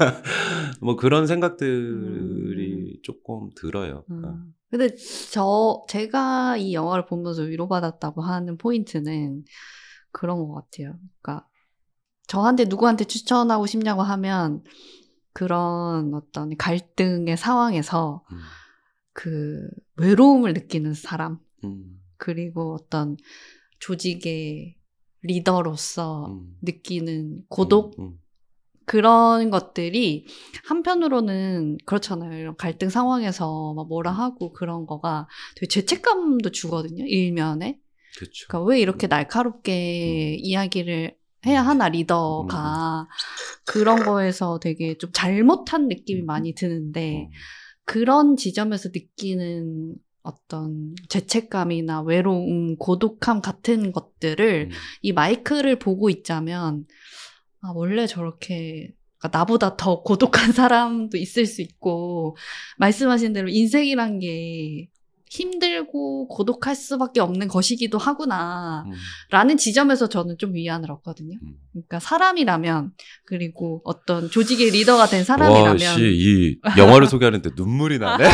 [SPEAKER 2] 뭐 그런 생각들이
[SPEAKER 1] 음.
[SPEAKER 2] 조금 들어요.
[SPEAKER 1] 음. 근데 저 제가 이 영화를 보면서 위로받았다고 하는 포인트는 그런 것 같아요. 그러니까 저한테 누구한테 추천하고 싶냐고 하면 그런 어떤 갈등의 상황에서
[SPEAKER 2] 음.
[SPEAKER 1] 그 외로움을 느끼는 사람
[SPEAKER 2] 음.
[SPEAKER 1] 그리고 어떤 조직의 리더로서
[SPEAKER 2] 음.
[SPEAKER 1] 느끼는 고독
[SPEAKER 2] 음. 음.
[SPEAKER 1] 그런 것들이 한편으로는 그렇잖아요. 이런 갈등 상황에서 막 뭐라 하고 그런 거가 되게 죄책감도 주거든요. 일면에.
[SPEAKER 2] 그렇죠.
[SPEAKER 1] 그러니까 왜 이렇게 날카롭게
[SPEAKER 2] 음.
[SPEAKER 1] 이야기를 해야 하나 리더가 그런 거에서 되게 좀 잘못한 느낌이 많이 드는데
[SPEAKER 2] 음.
[SPEAKER 1] 그런 지점에서 느끼는 어떤 죄책감이나 외로움, 고독함 같은 것들을
[SPEAKER 2] 음.
[SPEAKER 1] 이 마이크를 보고 있자면 아, 원래 저렇게 그러니까 나보다 더 고독한 사람도 있을 수 있고 말씀하신 대로 인생이란 게 힘들고 고독할 수밖에 없는 것이기도 하구나
[SPEAKER 2] 음.
[SPEAKER 1] 라는 지점에서 저는 좀 위안을 얻거든요.
[SPEAKER 2] 음.
[SPEAKER 1] 그러니까 사람이라면 그리고 어떤 조직의 리더가 된 사람이라면
[SPEAKER 2] 와, 씨, 이 영화를 소개하는데 눈물이 나네.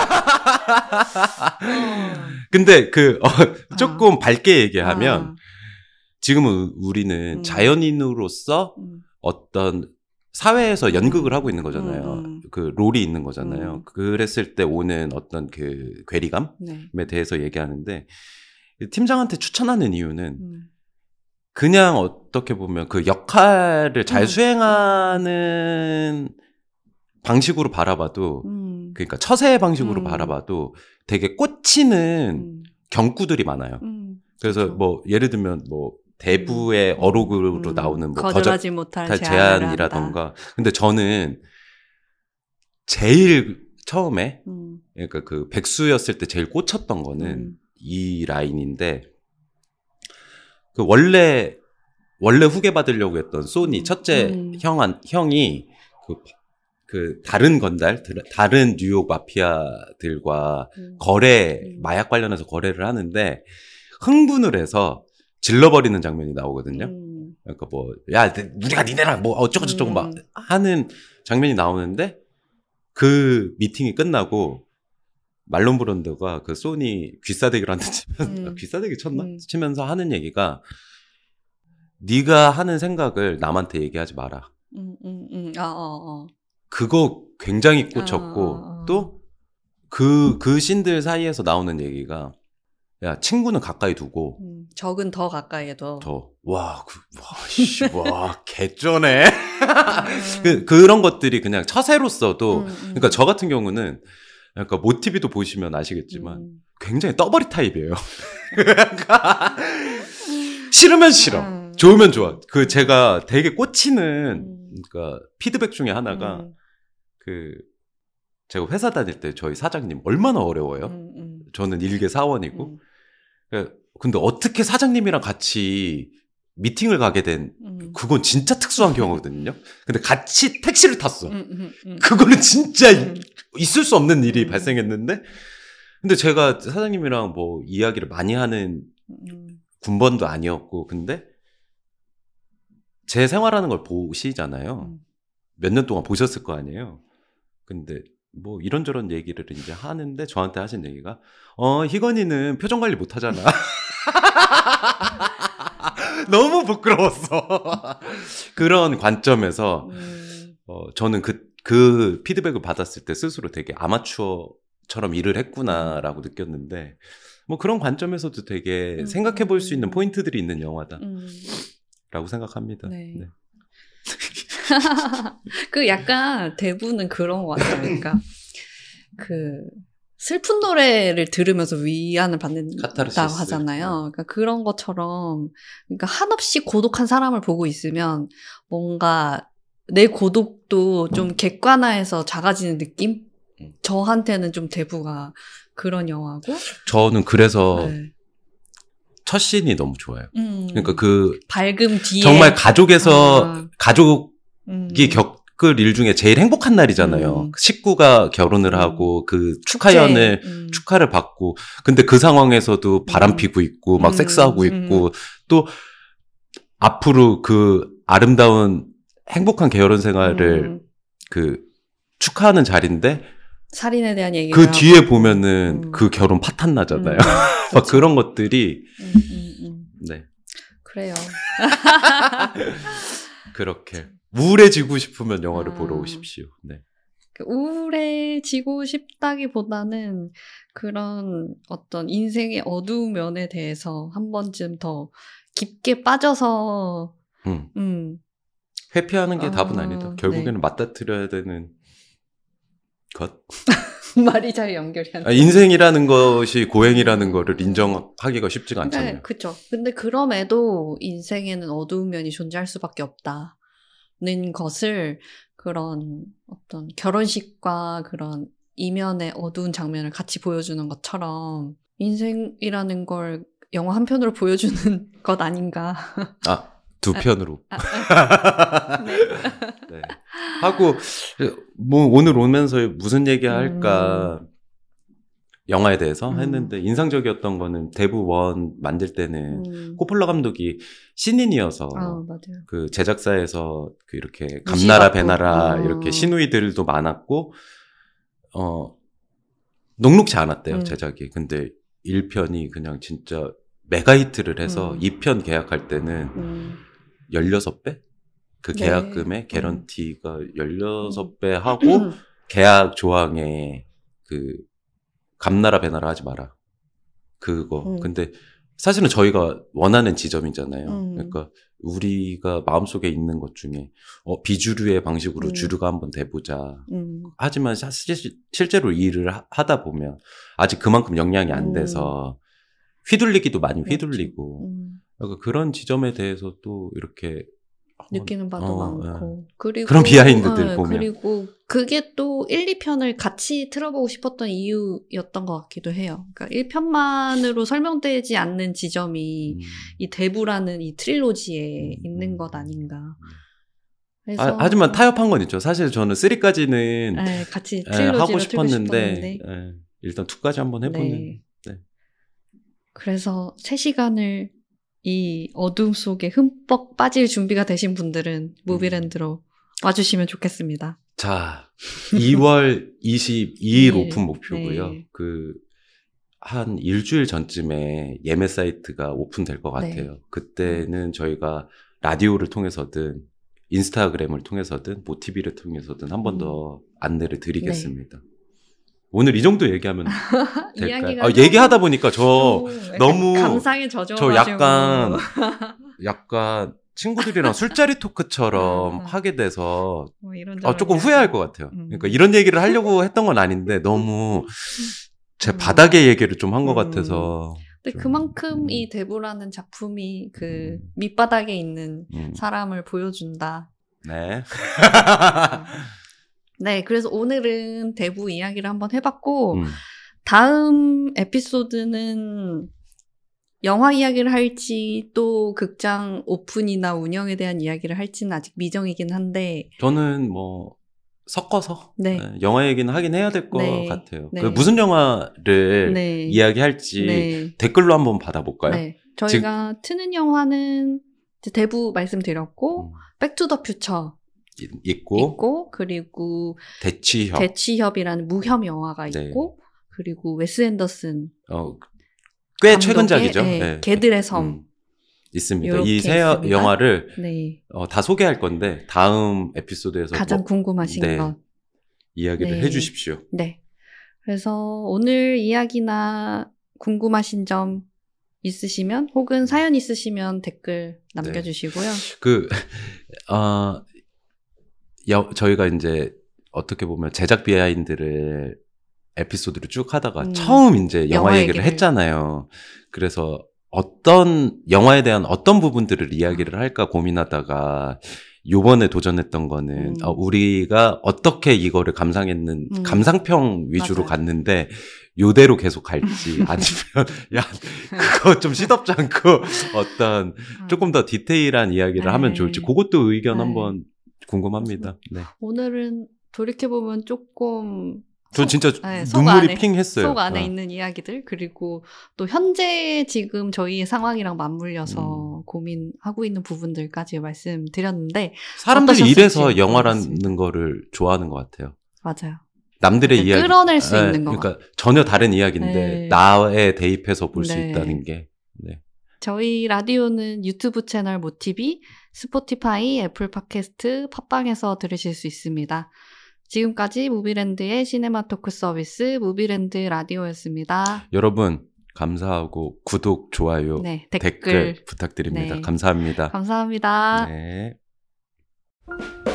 [SPEAKER 2] 근데 그 어, 조금
[SPEAKER 1] 아.
[SPEAKER 2] 밝게 얘기하면
[SPEAKER 1] 아.
[SPEAKER 2] 지금은 우리는
[SPEAKER 1] 음.
[SPEAKER 2] 자연인으로서
[SPEAKER 1] 음.
[SPEAKER 2] 어떤 사회에서 연극을
[SPEAKER 1] 음.
[SPEAKER 2] 하고 있는 거잖아요.
[SPEAKER 1] 음, 음.
[SPEAKER 2] 그 롤이 있는 거잖아요.
[SPEAKER 1] 음.
[SPEAKER 2] 그랬을 때 오는 어떤 그 괴리감에
[SPEAKER 1] 네.
[SPEAKER 2] 대해서 얘기하는데 팀장한테 추천하는 이유는
[SPEAKER 1] 음.
[SPEAKER 2] 그냥 어떻게 보면 그 역할을 잘
[SPEAKER 1] 음.
[SPEAKER 2] 수행하는 방식으로 바라봐도
[SPEAKER 1] 음.
[SPEAKER 2] 그러니까 처세의 방식으로
[SPEAKER 1] 음.
[SPEAKER 2] 바라봐도 되게 꽂히는
[SPEAKER 1] 음.
[SPEAKER 2] 경구들이 많아요.
[SPEAKER 1] 음.
[SPEAKER 2] 그래서
[SPEAKER 1] 그렇죠.
[SPEAKER 2] 뭐 예를 들면 뭐 대부의
[SPEAKER 1] 음.
[SPEAKER 2] 어록으로
[SPEAKER 1] 음.
[SPEAKER 2] 나오는 뭐
[SPEAKER 1] 거절하지 못할
[SPEAKER 2] 거절
[SPEAKER 1] 제안을
[SPEAKER 2] 제안이라던가.
[SPEAKER 1] 한다.
[SPEAKER 2] 근데 저는 제일 처음에
[SPEAKER 1] 음.
[SPEAKER 2] 그러니까 그 백수였을 때 제일 꽂혔던 거는
[SPEAKER 1] 음.
[SPEAKER 2] 이 라인인데 그 원래 원래 후계 받으려고 했던 소니 첫째
[SPEAKER 1] 음.
[SPEAKER 2] 형 형이 그, 그 다른 건달 다른 뉴욕 마피아들과
[SPEAKER 1] 음.
[SPEAKER 2] 거래
[SPEAKER 1] 음.
[SPEAKER 2] 마약 관련해서 거래를 하는데 흥분을 해서 질러버리는 장면이 나오거든요.
[SPEAKER 1] 음.
[SPEAKER 2] 그러니까 뭐 야 우리가 니네랑 뭐 어쩌고 저쩌고
[SPEAKER 1] 음.
[SPEAKER 2] 막 하는 장면이 나오는데 그 미팅이 끝나고 말론 브란도가 그 소니 귀싸대기를 한테 치면서
[SPEAKER 1] 음.
[SPEAKER 2] 귀싸대기 쳤나?
[SPEAKER 1] 음.
[SPEAKER 2] 치면서 하는 얘기가 네가 하는 생각을 남한테 얘기하지 마라.
[SPEAKER 1] 음, 음, 음. 아, 어, 어.
[SPEAKER 2] 그거 굉장히 꽂혔고
[SPEAKER 1] 아, 아, 아.
[SPEAKER 2] 또 그 그 씬들 사이에서 나오는 얘기가 야 친구는 가까이 두고
[SPEAKER 1] 음, 적은 더 가까이에 둬.
[SPEAKER 2] 더 와 그 와 씨 와 개쩌네. 그 그런 것들이 그냥 처세로서도
[SPEAKER 1] 음, 음.
[SPEAKER 2] 그러니까 저 같은 경우는 그러니까 모티비도 보시면 아시겠지만
[SPEAKER 1] 음.
[SPEAKER 2] 굉장히 떠버리 타입이에요. 그러니까 싫으면 싫어.
[SPEAKER 1] 음.
[SPEAKER 2] 좋으면 좋아. 그 제가 되게 꽂히는
[SPEAKER 1] 음.
[SPEAKER 2] 그러니까 피드백 중에 하나가
[SPEAKER 1] 음.
[SPEAKER 2] 그 제가 회사 다닐 때 저희 사장님 얼마나 어려워요.
[SPEAKER 1] 음, 음.
[SPEAKER 2] 저는 일개 사원이고.
[SPEAKER 1] 음.
[SPEAKER 2] 근데 어떻게 사장님이랑 같이 미팅을 가게 된
[SPEAKER 1] 음.
[SPEAKER 2] 그건 진짜 특수한 경우거든요. 근데 같이 택시를 탔어.
[SPEAKER 1] 음, 음, 음.
[SPEAKER 2] 그거는 진짜
[SPEAKER 1] 음.
[SPEAKER 2] 있을 수 없는 일이
[SPEAKER 1] 음.
[SPEAKER 2] 발생했는데 근데 제가 사장님이랑 뭐 이야기를 많이 하는
[SPEAKER 1] 음.
[SPEAKER 2] 군번도 아니었고 근데 제 생활하는 걸 보시잖아요.
[SPEAKER 1] 음.
[SPEAKER 2] 몇 년 동안 보셨을 거 아니에요. 근데 뭐 이런저런 얘기를 이제 하는데 저한테 하신 얘기가 어 희건이는 표정 관리 못 하잖아. 너무 부끄러웠어. 그런 관점에서
[SPEAKER 1] 음.
[SPEAKER 2] 어 저는 그, 그 피드백을 받았을 때 스스로 되게 아마추어처럼 일을 했구나라고 느꼈는데 뭐 그런 관점에서도 되게
[SPEAKER 1] 음.
[SPEAKER 2] 생각해 볼 수 있는 포인트들이 있는 영화다라고
[SPEAKER 1] 음.
[SPEAKER 2] 생각합니다.
[SPEAKER 1] 네.
[SPEAKER 2] 네.
[SPEAKER 1] 그 약간 대부분은 그런 것 같아요. 그러니까 그 슬픈 노래를 들으면서 위안을 받는다고
[SPEAKER 2] 카타르시스.
[SPEAKER 1] 하잖아요. 그러니까 그런 것처럼 그러니까 한없이 고독한 사람을 보고 있으면 뭔가 내 고독도 좀 객관화해서 작아지는 느낌?
[SPEAKER 2] 음.
[SPEAKER 1] 저한테는 좀 대부가 그런 영화고.
[SPEAKER 2] 저는 그래서
[SPEAKER 1] 네.
[SPEAKER 2] 첫 씬이 너무 좋아요.
[SPEAKER 1] 음.
[SPEAKER 2] 그러니까 그
[SPEAKER 1] 밝음 뒤에
[SPEAKER 2] 정말 가족에서
[SPEAKER 1] 아.
[SPEAKER 2] 가족이
[SPEAKER 1] 음.
[SPEAKER 2] 겪을 일 중에 제일 행복한 날이잖아요.
[SPEAKER 1] 음.
[SPEAKER 2] 식구가 결혼을
[SPEAKER 1] 음.
[SPEAKER 2] 하고 그 축하연을
[SPEAKER 1] 음.
[SPEAKER 2] 축하를 받고 근데 그 상황에서도 바람
[SPEAKER 1] 음.
[SPEAKER 2] 피고 있고 막
[SPEAKER 1] 음.
[SPEAKER 2] 섹스하고
[SPEAKER 1] 음.
[SPEAKER 2] 있고 또 앞으로 그 아름다운 행복한 결혼 생활을
[SPEAKER 1] 음.
[SPEAKER 2] 그 축하하는 자리인데
[SPEAKER 1] 살인에 대한 얘기가
[SPEAKER 2] 그 뒤에 보면은
[SPEAKER 1] 음.
[SPEAKER 2] 그 결혼 파탄 나잖아요.
[SPEAKER 1] 음.
[SPEAKER 2] 막
[SPEAKER 1] 그쵸.
[SPEAKER 2] 그런 것들이
[SPEAKER 1] 음, 음, 음.
[SPEAKER 2] 네
[SPEAKER 1] 그래요.
[SPEAKER 2] 그렇게 우울해지고 싶으면 영화를
[SPEAKER 1] 아.
[SPEAKER 2] 보러 오십시오. 네.
[SPEAKER 1] 우울해지고 싶다기보다는 그런 어떤 인생의 어두운 면에 대해서 한 번쯤 더 깊게 빠져서
[SPEAKER 2] 음.
[SPEAKER 1] 음.
[SPEAKER 2] 회피하는 게
[SPEAKER 1] 아,
[SPEAKER 2] 답은 아니다. 결국에는
[SPEAKER 1] 네.
[SPEAKER 2] 맞닥뜨려야 되는 것.
[SPEAKER 1] 말이 잘 연결이 안
[SPEAKER 2] 아,
[SPEAKER 1] 돼.
[SPEAKER 2] 인생이라는 것이 고행이라는 거를 인정하기가 쉽지가 않잖아요.
[SPEAKER 1] 네, 그쵸. 근데 그럼에도 인생에는 어두운 면이 존재할 수밖에 없다는 것을 그런 어떤 결혼식과 그런 이면의 어두운 장면을 같이 보여주는 것처럼 인생이라는 걸 영화 한 편으로 보여주는 것 아닌가.
[SPEAKER 2] 아, 두 편으로.
[SPEAKER 1] 아, 아. 네.
[SPEAKER 2] 네. 하고 뭐 오늘 오면서 무슨 얘기 할까
[SPEAKER 1] 음.
[SPEAKER 2] 영화에 대해서
[SPEAKER 1] 음.
[SPEAKER 2] 했는데 인상적이었던 거는 데브 원 만들 때는
[SPEAKER 1] 음.
[SPEAKER 2] 코폴라 감독이 신인이어서
[SPEAKER 1] 아, 맞아요.
[SPEAKER 2] 그 제작사에서 그 이렇게 감나라
[SPEAKER 1] 무시받고.
[SPEAKER 2] 배나라
[SPEAKER 1] 어.
[SPEAKER 2] 이렇게 신우이들도 많았고 어 녹록지 않았대요
[SPEAKER 1] 음.
[SPEAKER 2] 제작이. 근데 일 편이 그냥 진짜 메가히트를 해서
[SPEAKER 1] 음.
[SPEAKER 2] 이 편 계약할 때는
[SPEAKER 1] 음.
[SPEAKER 2] 열여섯 배? 그
[SPEAKER 1] 네.
[SPEAKER 2] 계약금의 개런티가 열여섯 배
[SPEAKER 1] 음.
[SPEAKER 2] 하고 계약 조항에 그 감나라 배나라 하지 마라. 그거.
[SPEAKER 1] 음.
[SPEAKER 2] 근데 사실은 저희가 원하는 지점이잖아요.
[SPEAKER 1] 음.
[SPEAKER 2] 그러니까 우리가 마음속에 있는 것 중에 어, 비주류의 방식으로
[SPEAKER 1] 음.
[SPEAKER 2] 주류가 한번 돼보자.
[SPEAKER 1] 음. 하지만
[SPEAKER 2] 하지만 시, 실제로 일을 하, 하다 보면 아직 그만큼 역량이 안
[SPEAKER 1] 음.
[SPEAKER 2] 돼서 휘둘리기도 많이
[SPEAKER 1] 그렇죠.
[SPEAKER 2] 휘둘리고
[SPEAKER 1] 음.
[SPEAKER 2] 그러니까 그런 지점에 대해서 또 이렇게
[SPEAKER 1] 느끼는 바도
[SPEAKER 2] 어,
[SPEAKER 1] 많고
[SPEAKER 2] 네.
[SPEAKER 1] 그리고
[SPEAKER 2] 그런 비하인드들
[SPEAKER 1] 어,
[SPEAKER 2] 보면
[SPEAKER 1] 그리고 그게 또 일, 이 편을 같이 틀어보고 싶었던 이유였던 것 같기도 해요. 그러니까 일 편만으로 설명되지 않는 지점이
[SPEAKER 2] 음.
[SPEAKER 1] 이 대부라는 이 트릴로지에
[SPEAKER 2] 음.
[SPEAKER 1] 있는 것 아닌가. 그래서
[SPEAKER 2] 아, 하지만 타협한 건 있죠. 사실 저는 쓰리까지는
[SPEAKER 1] 네, 같이
[SPEAKER 2] 예,
[SPEAKER 1] 트릴로지로
[SPEAKER 2] 하고
[SPEAKER 1] 틀고
[SPEAKER 2] 싶었는데
[SPEAKER 1] 싶었는데
[SPEAKER 2] 예, 일단 투까지 한번 해보는.
[SPEAKER 1] 네.
[SPEAKER 2] 네.
[SPEAKER 1] 그래서 세 시간을 이 어둠 속에 흠뻑 빠질 준비가 되신 분들은 무비랜드로 와주시면 좋겠습니다.
[SPEAKER 2] 자, 이월 이십이일
[SPEAKER 1] 네.
[SPEAKER 2] 오픈 목표고요.
[SPEAKER 1] 네.
[SPEAKER 2] 그 한 일주일 전쯤에 예매 사이트가 오픈될 것
[SPEAKER 1] 네.
[SPEAKER 2] 같아요. 그때는 저희가 라디오를 통해서든 인스타그램을 통해서든 모티비를 통해서든 한 번 더 안내를 드리겠습니다. 오늘 이 정도 얘기하면 될까요?
[SPEAKER 1] 이야기가
[SPEAKER 2] 아, 얘기하다 보니까 저 너무
[SPEAKER 1] 감상에 젖어가지고
[SPEAKER 2] 저 약간 약간 친구들이랑 술자리 토크처럼
[SPEAKER 1] 음, 음.
[SPEAKER 2] 하게 돼서
[SPEAKER 1] 뭐 이런
[SPEAKER 2] 어, 조금 후회할 것 같아요.
[SPEAKER 1] 음.
[SPEAKER 2] 그러니까 이런 얘기를 하려고 했던 건 아닌데 너무 제
[SPEAKER 1] 음.
[SPEAKER 2] 바닥의 얘기를 좀 한 것
[SPEAKER 1] 음.
[SPEAKER 2] 같아서.
[SPEAKER 1] 근데
[SPEAKER 2] 좀,
[SPEAKER 1] 그만큼
[SPEAKER 2] 음.
[SPEAKER 1] 이 대부라는 작품이 그
[SPEAKER 2] 음.
[SPEAKER 1] 밑바닥에 있는
[SPEAKER 2] 음.
[SPEAKER 1] 사람을 보여준다.
[SPEAKER 2] 네.
[SPEAKER 1] 네, 그래서 오늘은 대부 이야기를 한번 해봤고
[SPEAKER 2] 음.
[SPEAKER 1] 다음 에피소드는 영화 이야기를 할지 또 극장 오픈이나 운영에 대한 이야기를 할지는 아직 미정이긴 한데
[SPEAKER 2] 저는 뭐 섞어서
[SPEAKER 1] 네.
[SPEAKER 2] 네, 영화 얘기는 하긴 해야 될 것
[SPEAKER 1] 네.
[SPEAKER 2] 같아요.
[SPEAKER 1] 네.
[SPEAKER 2] 그 무슨 영화를
[SPEAKER 1] 네.
[SPEAKER 2] 이야기할지
[SPEAKER 1] 네.
[SPEAKER 2] 댓글로 한번 받아볼까요?
[SPEAKER 1] 네. 저희가 트는 영화는 이제 대부 말씀드렸고
[SPEAKER 2] 음.
[SPEAKER 1] 백투더퓨처
[SPEAKER 2] 이- 있고,
[SPEAKER 1] 있고 그리고
[SPEAKER 2] 대치협,
[SPEAKER 1] 대치협이라는 무협 영화가
[SPEAKER 2] 네.
[SPEAKER 1] 있고 그리고 웨스 앤더슨
[SPEAKER 2] 어, 꽤
[SPEAKER 1] 감독의,
[SPEAKER 2] 최근작이죠.
[SPEAKER 1] 네,
[SPEAKER 2] 네.
[SPEAKER 1] 개들의 섬
[SPEAKER 2] 음, 있습니다.
[SPEAKER 1] 요렇게
[SPEAKER 2] 이 세
[SPEAKER 1] 있습니다.
[SPEAKER 2] 영화를
[SPEAKER 1] 네.
[SPEAKER 2] 어, 다 소개할 건데 다음 에피소드에서
[SPEAKER 1] 가장
[SPEAKER 2] 뭐,
[SPEAKER 1] 궁금하신
[SPEAKER 2] 네,
[SPEAKER 1] 것.
[SPEAKER 2] 이야기를
[SPEAKER 1] 네.
[SPEAKER 2] 해주십시오.
[SPEAKER 1] 네. 그래서 오늘 이야기나 궁금하신 점 있으시면 혹은 사연 있으시면 댓글 남겨주시고요.
[SPEAKER 2] 그, 어, 여, 저희가 이제 어떻게 보면 제작 비하인드를 에피소드를 쭉 하다가
[SPEAKER 1] 음,
[SPEAKER 2] 처음 이제 영화,
[SPEAKER 1] 영화
[SPEAKER 2] 얘기를
[SPEAKER 1] 얘기를.
[SPEAKER 2] 했잖아요. 그래서 어떤, 영화에 대한 어떤 부분들을 이야기를 할까 고민하다가 요번에 도전했던 거는
[SPEAKER 1] 음.
[SPEAKER 2] 어, 우리가 어떻게 이거를 감상했는,
[SPEAKER 1] 음.
[SPEAKER 2] 감상평 위주로
[SPEAKER 1] 맞아요.
[SPEAKER 2] 갔는데 요대로 계속 갈지 아니면 야 그거 좀 시덥지 않고 어떤 조금 더 디테일한 이야기를
[SPEAKER 1] 네.
[SPEAKER 2] 하면 좋을지 그것도 의견
[SPEAKER 1] 네.
[SPEAKER 2] 한번 궁금합니다. 네.
[SPEAKER 1] 오늘은 돌이켜보면 조금
[SPEAKER 2] 저
[SPEAKER 1] 속-
[SPEAKER 2] 진짜
[SPEAKER 1] 네, 속
[SPEAKER 2] 눈물이
[SPEAKER 1] 안에,
[SPEAKER 2] 핑 했어요.
[SPEAKER 1] 속 안에
[SPEAKER 2] 어.
[SPEAKER 1] 있는 이야기들 그리고 또 현재 지금 저희의 상황이랑 맞물려서
[SPEAKER 2] 음.
[SPEAKER 1] 고민하고 있는 부분들까지 말씀드렸는데
[SPEAKER 2] 사람들이
[SPEAKER 1] 어떠셨을지
[SPEAKER 2] 이래서 영화라는
[SPEAKER 1] 모르겠습니다.
[SPEAKER 2] 거를 좋아하는 것 같아요.
[SPEAKER 1] 맞아요.
[SPEAKER 2] 남들의
[SPEAKER 1] 약간
[SPEAKER 2] 이야기
[SPEAKER 1] 끌어낼 수
[SPEAKER 2] 네,
[SPEAKER 1] 있는 것
[SPEAKER 2] 그러니까 전혀 다른 이야기인데
[SPEAKER 1] 네.
[SPEAKER 2] 나에 대입해서 볼 수
[SPEAKER 1] 네.
[SPEAKER 2] 있다는 게 네.
[SPEAKER 1] 저희 라디오는 유튜브 채널 모티비, 스포티파이, 애플 팟캐스트, 팟빵에서 들으실 수 있습니다. 지금까지 무비랜드의 시네마 토크 서비스 무비랜드 라디오였습니다.
[SPEAKER 2] 여러분 감사하고 구독, 좋아요,
[SPEAKER 1] 네,
[SPEAKER 2] 댓글,
[SPEAKER 1] 댓글.
[SPEAKER 2] 부탁드립니다.
[SPEAKER 1] 네.
[SPEAKER 2] 감사합니다.
[SPEAKER 1] 감사합니다.
[SPEAKER 2] 네.